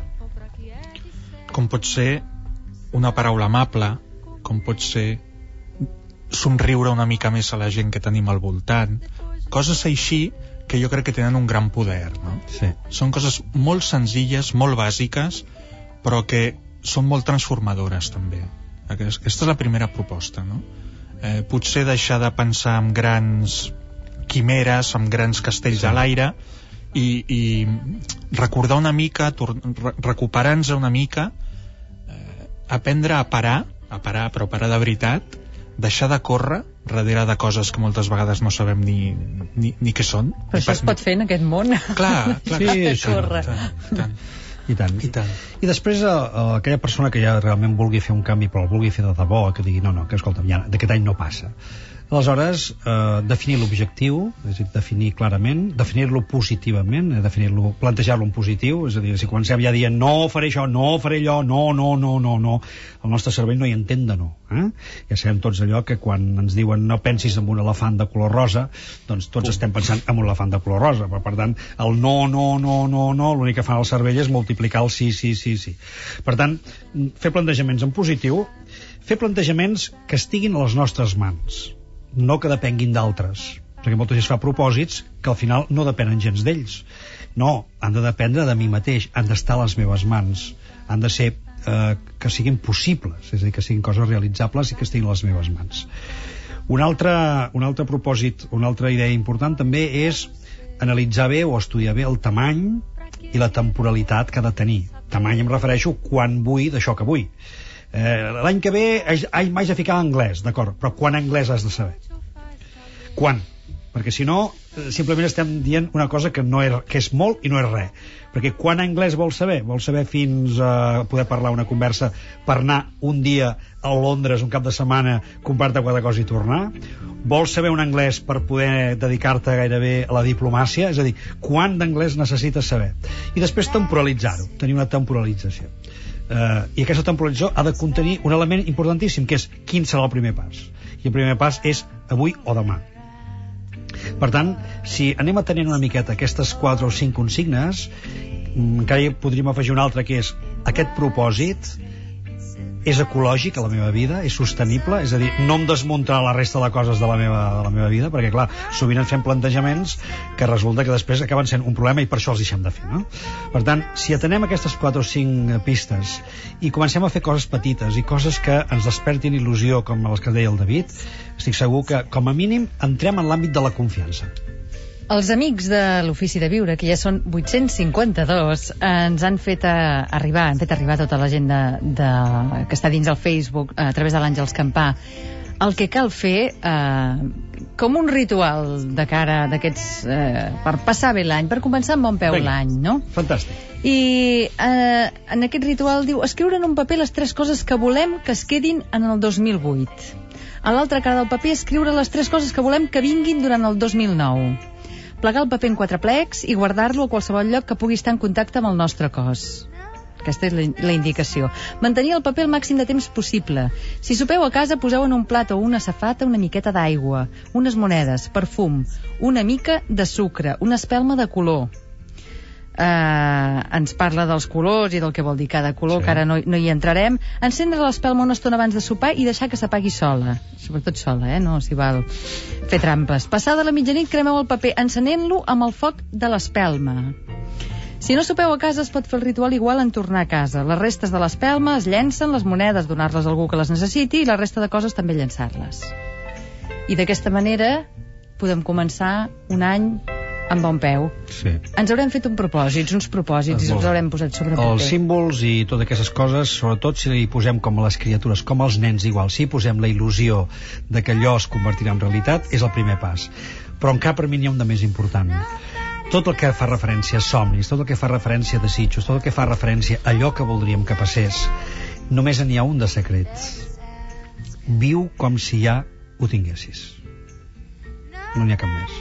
com pot ser una paraula amable, com pot ser somriure una mica més a la gent que tenim al voltant, coses així que jo crec que tenen un gran poder, no? Sí. Són coses molt senzilles, molt bàsiques, però que són molt transformadores també. Aquesta és la primera proposta, no? Eh, potser deixar de pensar en grans quimeres, en grans castells a l'aire i, i recordar una mica, recuperar-nos una mica, eh, aprendre a parar, a parar, però parar de veritat, deixar de córrer darrere de coses que moltes vegades no sabem ni, ni, ni què són. Però això es pot fer en aquest món. Clar, clar. Sí, sí, córrer. Tant, tant. I tant. I tant. I després eh, aquella persona que ja realment vulgui fer un canvi, però el vulgui fer de debò, que digui, no, no, que escolta'm, ja d'aquest any no passa. Aleshores, eh, definir l'objectiu, és a dir, definir clarament, definir-lo positivament, eh, definir-lo, plantejar-lo en positiu, és a dir, si comencem ja dient no faré això, no faré allò, no, no, no, no, no, el nostre cervell no hi entén de no. Eh? Ja sabem tots allò que quan ens diuen no pensis en un elefant de color rosa, doncs tots uh. estem pensant en un elefant de color rosa. Per, per tant, el no, no, no, no, no, l'únic que fa el cervell és multiplicar el sí, sí, sí, sí. Per tant, fer plantejaments en positiu, fer plantejaments que estiguin a les nostres mans, no que depenguin d'altres, perquè molta gent fa propòsits que al final no depenen gens d'ells No, han de dependre de mi mateix, han d'estar a les meves mans, han de ser eh, que siguin possibles, és a dir, que siguin coses realitzables i que estiguin a les meves mans. Un altre, un altre propòsit, una altra idea important també és analitzar bé o estudiar bé el tamany i la temporalitat que ha de tenir. Tamany em refereixo quan vull d'això que vull. Eh, l'any que ve m'haig de ficar en anglès, d'acord, però quan anglès has de saber? Quan? Perquè si no, simplement estem dient una cosa que, no és, que és molt i no és res. Perquè quan anglès vols saber? Vols saber fins a poder parlar una conversa per anar un dia a Londres, un cap de setmana, comprar-te quatre coses i tornar? Vols saber un anglès per poder dedicar-te gairebé a la diplomàcia? És a dir, quant d'anglès necessites saber? I després temporalitzar-ho, tenir una temporalització. Uh, I aquesta temporalització ha de contenir un element importantíssim, que és quin serà el primer pas. I el primer pas és avui o demà. Per tant, si anem atenent una miqueta aquestes quatre o cinc consignes, encara hi podríem afegir una altra, que és aquest propòsit és ecològic a la meva vida, és sostenible, és a dir, no em desmuntarà la resta de coses de la meva, de la meva vida, perquè clar, sovint ens fem plantejaments que resulta que després acaben sent un problema i per això els deixem de fer, no? Per tant, si atenem aquestes quatre o cinc pistes i comencem a fer coses petites i coses que ens despertin il·lusió, com les que deia el David, estic segur que, com a mínim, entrem en l'àmbit de la confiança. Els amics de l'Ofici de Viure, que ja són vuit-cents cinquanta-dos, ens han fet a, arribar, han fet arribar tota la gent de, de, que està dins el Facebook a través de l'Àngels Campà el que cal fer eh, com un ritual de cara d'aquests eh, per passar bé l'any, per començar amb bon peu l'any, no? Fantàstic. I eh, en aquest ritual diu escriure en un paper les tres coses que volem que es quedin en el dos mil vuit. A l'altra cara del paper escriure les tres coses que volem que vinguin durant el dos mil nou. Plegar el paper en quatre plecs i guardar-lo a qualsevol lloc que pugui estar en contacte amb el nostre cos. Aquesta és la, la indicació. Mantenir el paper el màxim de temps possible. Si sopeu a casa, poseu en un plat o una safata una miqueta d'aigua, unes monedes, perfum, una mica de sucre, una espelma de color. Uh, ens parla dels colors i del que vol dir cada color, sí. Que ara no, no hi entrarem. Encendre l'espelma una estona abans de sopar i deixar que s'apagui sola, sobretot sola, eh? No s'hi val fer trampes. Passada la mitjanit cremeu el paper encenent-lo amb el foc de l'espelma. Si no sopeu a casa, es pot fer el ritual igual en tornar a casa. Les restes de l'espelma es llencen, les monedes donar-les a algú que les necessiti i la resta de coses també llançar-les. I d'aquesta manera podem començar un any amb bon peu. Sí. Ens haurem fet un propòsit, uns propòsits, i els haurem posat sobre paper. Els símbols i totes aquestes coses, sobretot si hi posem com a les criatures, com als nens igual, si posem la il·lusió de que allò es convertirà en realitat, és el primer pas. Però encara per mi n'hi ha un de més important. Tot el que fa referència a somnis, tot el que fa referència a desitjos, tot el que fa referència a allò que voldríem que passés, només n'hi ha un de secret. Viu com si ja ho tinguessis. No n'hi ha cap més.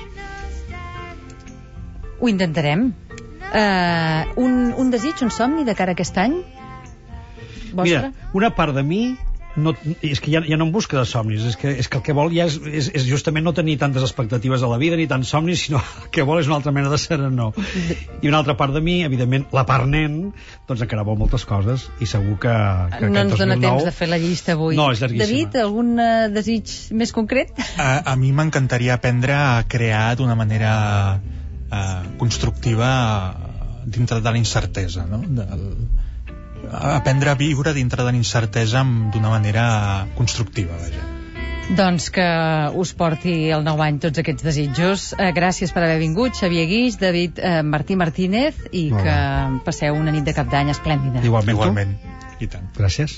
Ho intentarem. Uh, un, un desig, un somni de cara a aquest any? Vostre? Mira, una part de mi no, és que ja, ja no em busca de somnis, és que, és que el que vol ja és, és, és justament no tenir tantes expectatives a la vida ni tants somnis, sinó el que vol és una altra mena de serenor. I una altra part de mi, evidentment, la part nen, doncs encara vol moltes coses i segur que, que no ens dona temps de fer la llista avui. No, és llarguíssima. David, algun uh, desig més concret? A, a mi m'encantaria aprendre a crear d'una manera uh, constructiva dintre de la incertesa, no? Del, aprendre a viure dintre de la incertesa d'una manera constructiva, vaja. Doncs que us porti el nou any tots aquests desitjos. Eh, gràcies per haver vingut, Xavier Guix, David eh, Martí Martínez, i Molt que bé. Passeu una nit de cap d'any esplèndida. Igualment, Igualment. I tant. Gràcies.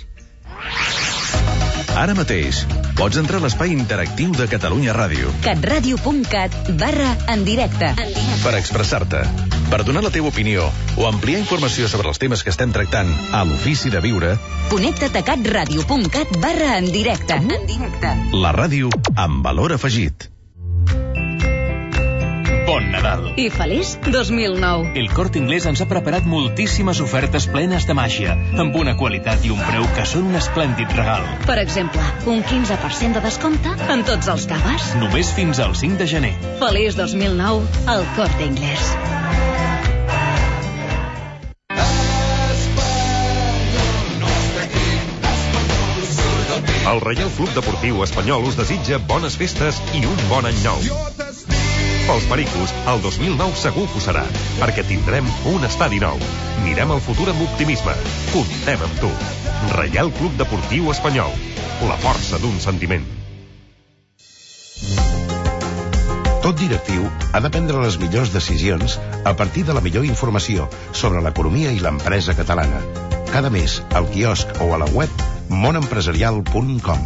Ara mateix pots entrar a l'espai interactiu de Catalunya Ràdio. catradio.cat barra en directe. Per expressar-te, per donar la teva opinió o ampliar informació sobre els temes que estem tractant a l'Ofici de Viure, connecta't a catradio.cat barra en directe. En directe. La ràdio amb valor afegit. Bon Nadal. I feliç dos mil nou. El Corte Inglés ens ha preparat moltíssimes ofertes plenes de màgia, amb una qualitat i un preu que són un esplèndid regal. Per exemple, un quinze per cent de descompte en tots els cavas. Només fins al cinc de gener. Feliç dos mil nou, al Corte Inglés. El Reial Club Deportiu Espanyol us desitja bones festes i un bon any nou. Pels pericos, el dos mil nou segur que ho serà, perquè tindrem un estadi nou. Mirem el futur amb optimisme. Comptem amb tu. Reial Club Deportiu Espanyol. La força d'un sentiment. Tot directiu ha de prendre les millors decisions a partir de la millor informació sobre l'economia i l'empresa catalana. Cada mes, al quiosc o a la web món empresarial punt com.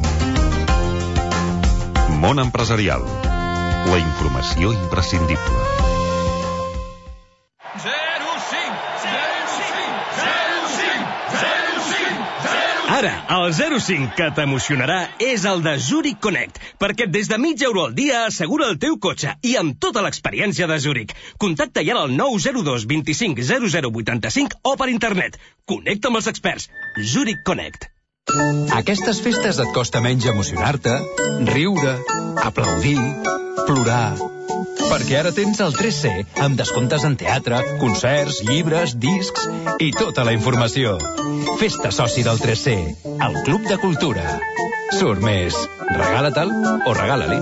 Món Empresarial. La informació imprescindible. Ara, el zero cinc que t'emocionarà és el de Zurich Connect, perquè des de mig euro al dia assegura el teu cotxe i amb tota l'experiència de Zurich. Contacta ja al nou zero dos vint cinc zero zero vuitanta cinc o per internet. Connecta amb els experts. Zurich Connect. Aquestes festes et costa menys emocionar-te, riure, aplaudir, plorar. Perquè ara tens el tres C amb descomptes en teatre, concerts, llibres, discs i tota la informació. Festa soci del tres C, el Club de Cultura. Surt més. Regala-te'l o regala-li.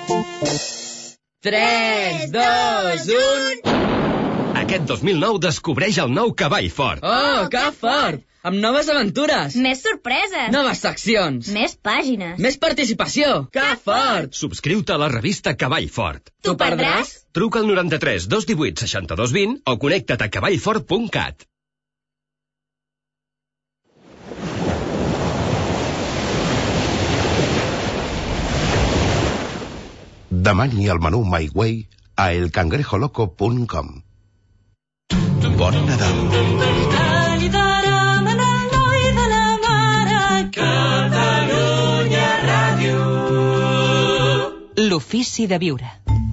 tres, dos, un... Aquest dos mil nou descobreix el nou Cavall Fort. Oh, que fort! Amb noves aventures. Més sorpreses. Noves seccions. Més pàgines. Més participació. Que fort! Subscriu-te a la revista Cavall Fort. T'ho perdràs? Truca al noranta-tres dos divuit seixanta-dos vint o connecta't a cavallfort punt cat. Demani el menú My Way a el cangrejo loco punt com. Bon Nadal. Catalunya Ràdio. L'ofici de viure.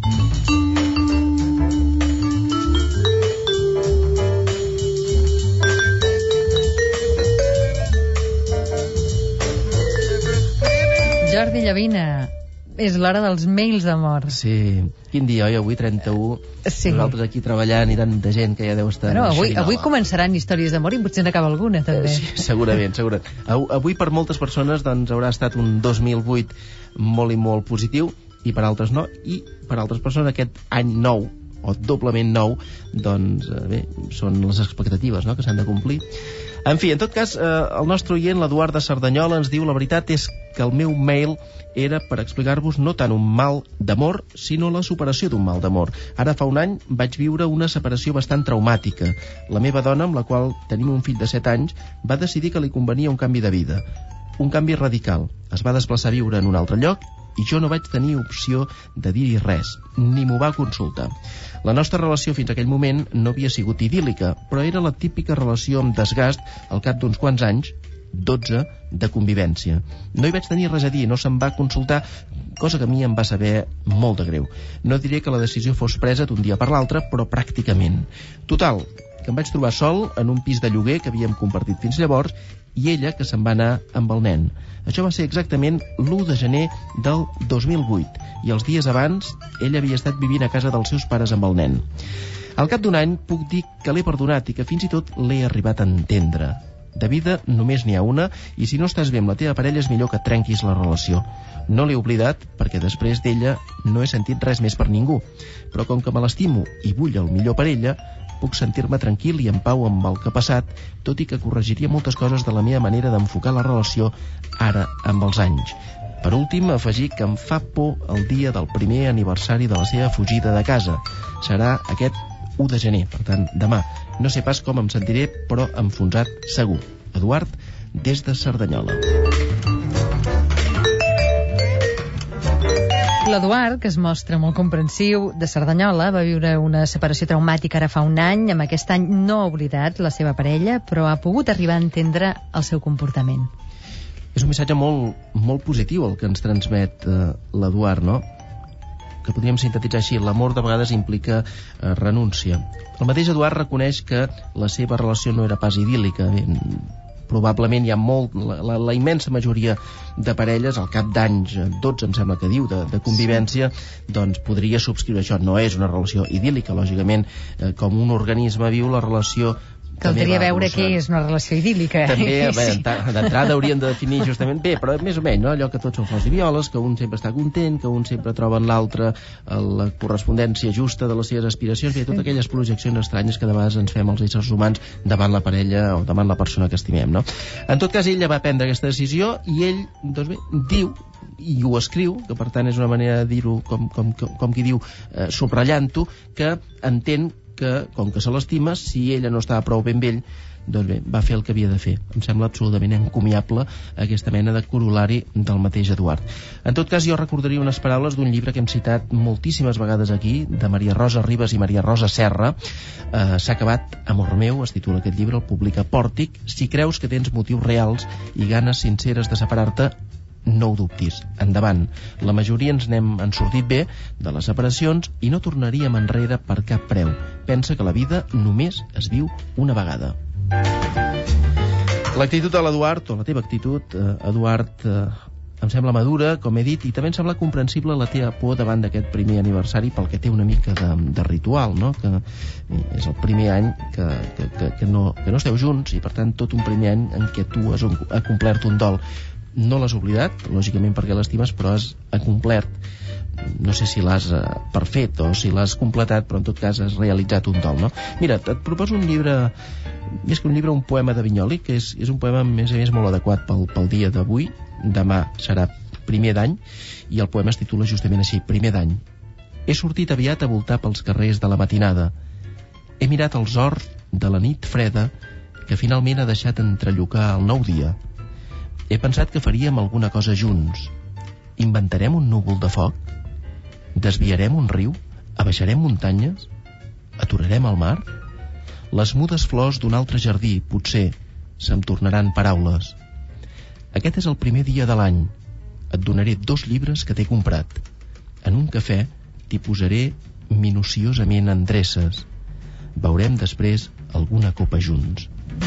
Jordi Llavina, és l'hora dels mails d'amor. Sí, quin dia, oi? Avui trenta-u, sí. Nosaltres aquí treballant i tanta gent que ja deu estar... Bueno, avui, avui començaran històries d'amor i potser n'acaba alguna, també. Sí, segurament, segurament. Avui per moltes persones doncs, haurà estat un dos mil vuit molt i molt positiu, i per altres no, i per altres persones aquest any nou, o doblement nou, doncs bé, són les expectatives, no?, que s'han de complir. En fi, en tot cas, eh, el nostre oient, l'Eduard de Cerdanyola, ens diu: la veritat és que el meu mail era per explicar-vos no tant un mal d'amor, sinó la superació d'un mal d'amor. Ara fa un any vaig viure una separació bastant traumàtica. La meva dona, amb la qual tenim un fill de set anys, va decidir que li convenia un canvi de vida. Un canvi radical. Es va desplaçar a viure en un altre lloc i jo no vaig tenir opció de dir-hi res, ni m'ho va consultar. La nostra relació fins a aquell moment no havia sigut idíl·lica, però era la típica relació amb desgast al cap d'uns quants anys, dotze, de convivència. No hi vaig tenir res a dir, no se'm va consultar, cosa que a mi em va saber molt de greu. No diré que la decisió fos presa d'un dia per l'altre, però pràcticament. Total, que em vaig trobar sol en un pis de lloguer que havíem compartit fins llavors i ella que se'n va anar amb el nen. Això va ser exactament l'u de gener del dos mil vuit i els dies abans ella havia estat vivint a casa dels seus pares amb el nen. Al cap d'un any puc dir que l'he perdonat i que fins i tot l'he arribat a entendre. De vida només n'hi ha una i si no estàs bé amb la teva parella és millor que trenquis la relació. No l'he oblidat perquè després d'ella no he sentit res més per ningú, però com que me l'estimo i vull el millor per ella, puc sentir-me tranquil i en pau amb el que ha passat, tot i que corregiria moltes coses de la meva manera d'enfocar la relació ara amb els anys. Per últim, afegir que em fa por el dia del primer aniversari de la seva fugida de casa. Serà aquest u de gener, per tant, demà. No sé pas com em sentiré, però enfonsat segur. Eduard, des de Cerdanyola. L'Eduard, que es mostra molt comprensiu, de Cerdanyola, va viure una separació traumàtica ara fa un any. Amb aquest any no ha oblidat la seva parella, però ha pogut arribar a entendre el seu comportament. És un missatge molt, molt positiu el que ens transmet eh, l'Eduard, no? Que podríem sintetitzar així: l'amor de vegades implica eh, renúncia. El mateix Eduard reconeix que la seva relació no era pas idíl·lica. Bé, probablement hi ha molt, la, la, la immensa majoria de parelles, al cap d'anys, dotze em sembla que diu, de, de convivència, doncs podria subscriure això. No és una relació idíl·lica, lògicament, eh, com un organisme viu, la relació Caldria va veure arrossegant. què és una relació idíl·lica. També, bé, Sí. d'entrada hauríem de definir justament bé, però més o menys, no? Allò que tots són flors i violes, que un sempre està content, que un sempre troba en l'altre la correspondència justa de les seves aspiracions, bé, totes aquelles projeccions estranyes que de vegades ens fem els éssers humans davant la parella o davant la persona que estimem, no? En tot cas, ella va prendre aquesta decisió i ell, doncs bé, diu i ho escriu, que per tant és una manera de dir-ho com, com, com, com qui diu, eh, subratllant-ho, que entén que, com que se l'estima, si ella no estava prou ben vell, doncs bé, va fer el que havia de fer. Em sembla absolutament encomiable aquesta mena de corol·lari del mateix Eduard. En tot cas, jo recordaria unes paraules d'un llibre que hem citat moltíssimes vegades aquí, de Maria Rosa Ribas i Maria Rosa Serra. Eh, S'ha acabat Amor meu, es titula aquest llibre, el publica Pòrtic. Si creus que tens motius reals i ganes sinceres de separar-te, no ho dubtis, endavant. La majoria ens n'hem en sortit bé de les separacions i no tornaríem enrere per cap preu. Pensa que la vida només es viu una vegada. L'actitud de l'Eduard, o la teva actitud, eh, Eduard, eh, em sembla madura, com he dit, i també em sembla comprensible la teva por davant d'aquest primer aniversari pel que té una mica de, de ritual, no? Que és el primer any que, que, que, que, no, que no esteu junts i per tant tot un primer any en què tu has, has complert un dol. No l'has oblidat, lògicament perquè l'estimes, però has complert, no sé si l'has eh, perfet o si l'has completat, però en tot cas has realitzat un dol, no? Mira, et proposo un llibre, més que un llibre, un poema de Vinyoli, que és, és un poema a més a més molt adequat pel, pel dia d'avui. Demà serà primer d'any i el poema es titula justament així, primer d'any. He sortit aviat a voltar pels carrers de la matinada. He mirat els horts de la nit freda que finalment ha deixat entrellocar el nou dia. He pensat que faríem alguna cosa junts. Inventarem un núvol de foc? Desviarem un riu? Abaixarem muntanyes? Aturarem el mar? Les mudes flors d'un altre jardí, potser, se'm tornaran paraules. Aquest és el primer dia de l'any. Et donaré dos llibres que t'he comprat. En un cafè t'hi posaré minuciosament endreces. Veurem després alguna copa junts.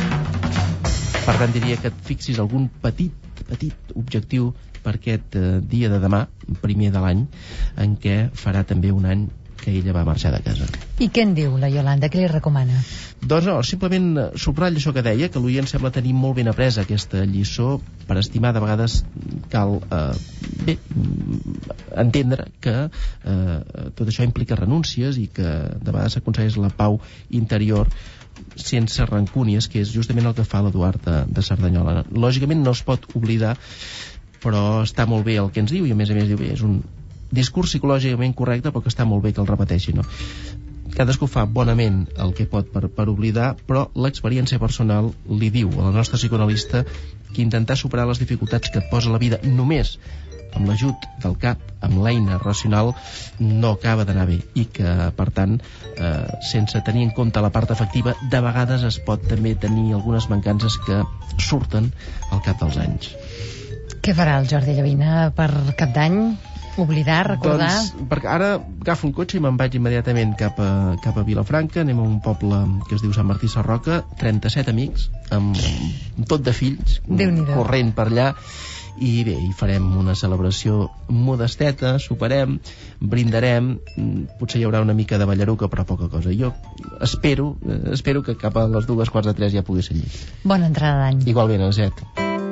Per tant, diria que et fixis algun petit, petit objectiu per aquest eh, dia de demà, primer de l'any, en què farà també un any que ella va marxar de casa. I què en diu la Iolanda? Què li recomana? Doncs no, simplement subratlla això que deia, que l'oient sembla tenir molt ben apresa aquesta lliçó. Per estimar, de vegades cal eh, bé, entendre que eh, tot això implica renúncies i que de vegades s'aconsegueix la pau interior sense rancúnies, que és justament el que fa l'Eduard de, de Cerdanyola. Lògicament no es pot oblidar, però està molt bé el que ens diu, i a més a més diu bé, és un discurs psicològicament correcte, però que està molt bé que el repeteixi, no? Cadascú fa bonament el que pot per, per oblidar, però l'experiència personal li diu a la nostra psicoanalista que intentar superar les dificultats que et posa la vida només amb l'ajut del cap, amb l'eina racional, no acaba d'anar bé, i que, per tant, eh, sense tenir en compte la part efectiva, de vegades es pot també tenir algunes mancances que surten al cap dels anys. Què farà el Jordi Llavina per Cap d'Any? Oblidar, recordar? Doncs, perquè ara agafo un cotxe i me'n vaig immediatament cap a, cap a Vilafranca, anem a un poble que es diu Sant Martí Sarroca, trenta-set amics, amb tot de fills, corrent per allà, i bé, hi farem una celebració modesteta, soparem, brindarem, potser hi haurà una mica de ballaruca, però poca cosa. Jo espero, espero que cap a les dues quarts de tres ja pugui ser llit. Bona entrada d'any. Igualment, Anet.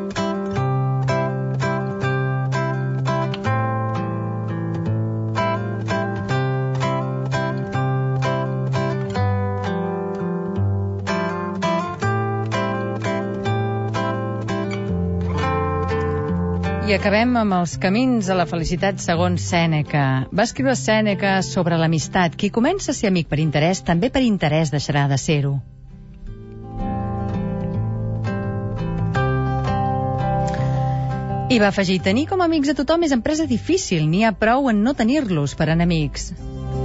I acabem amb els camins a la felicitat segons Sèneca. Va escriure Sèneca sobre l'amistat. Qui comença a ser amic per interès, també per interès deixarà de ser-ho. I va afegir, tenir com a amics a tothom és empresa difícil, n'hi ha prou en no tenir-los per enemics.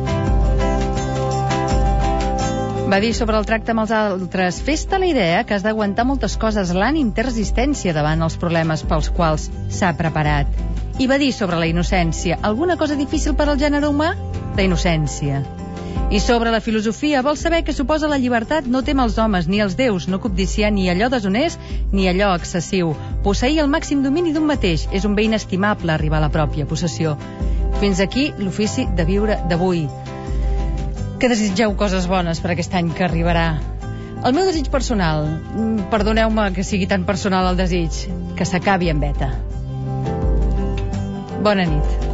Va dir sobre el tracte amb els altres, fes-te la idea que has d'aguantar moltes coses, l'ànim té resistència davant els problemes pels quals s'ha preparat. I va dir sobre la innocència, alguna cosa difícil per al gènere humà? La innocència. I sobre la filosofia, vol saber que suposa la llibertat, no tem els homes ni els déus, no cobdiciar ni allò deshonest ni allò excessiu. Posseir el màxim domini d'un mateix és un bé inestimable arribar a la pròpia possessió. Fins aquí l'ofici de viure d'avui. Que desitgeu coses bones per aquest any que arribarà. El meu desig personal, mm, perdoneu-me que sigui tan personal el desig, que s'acabi amb ETA. Bona nit.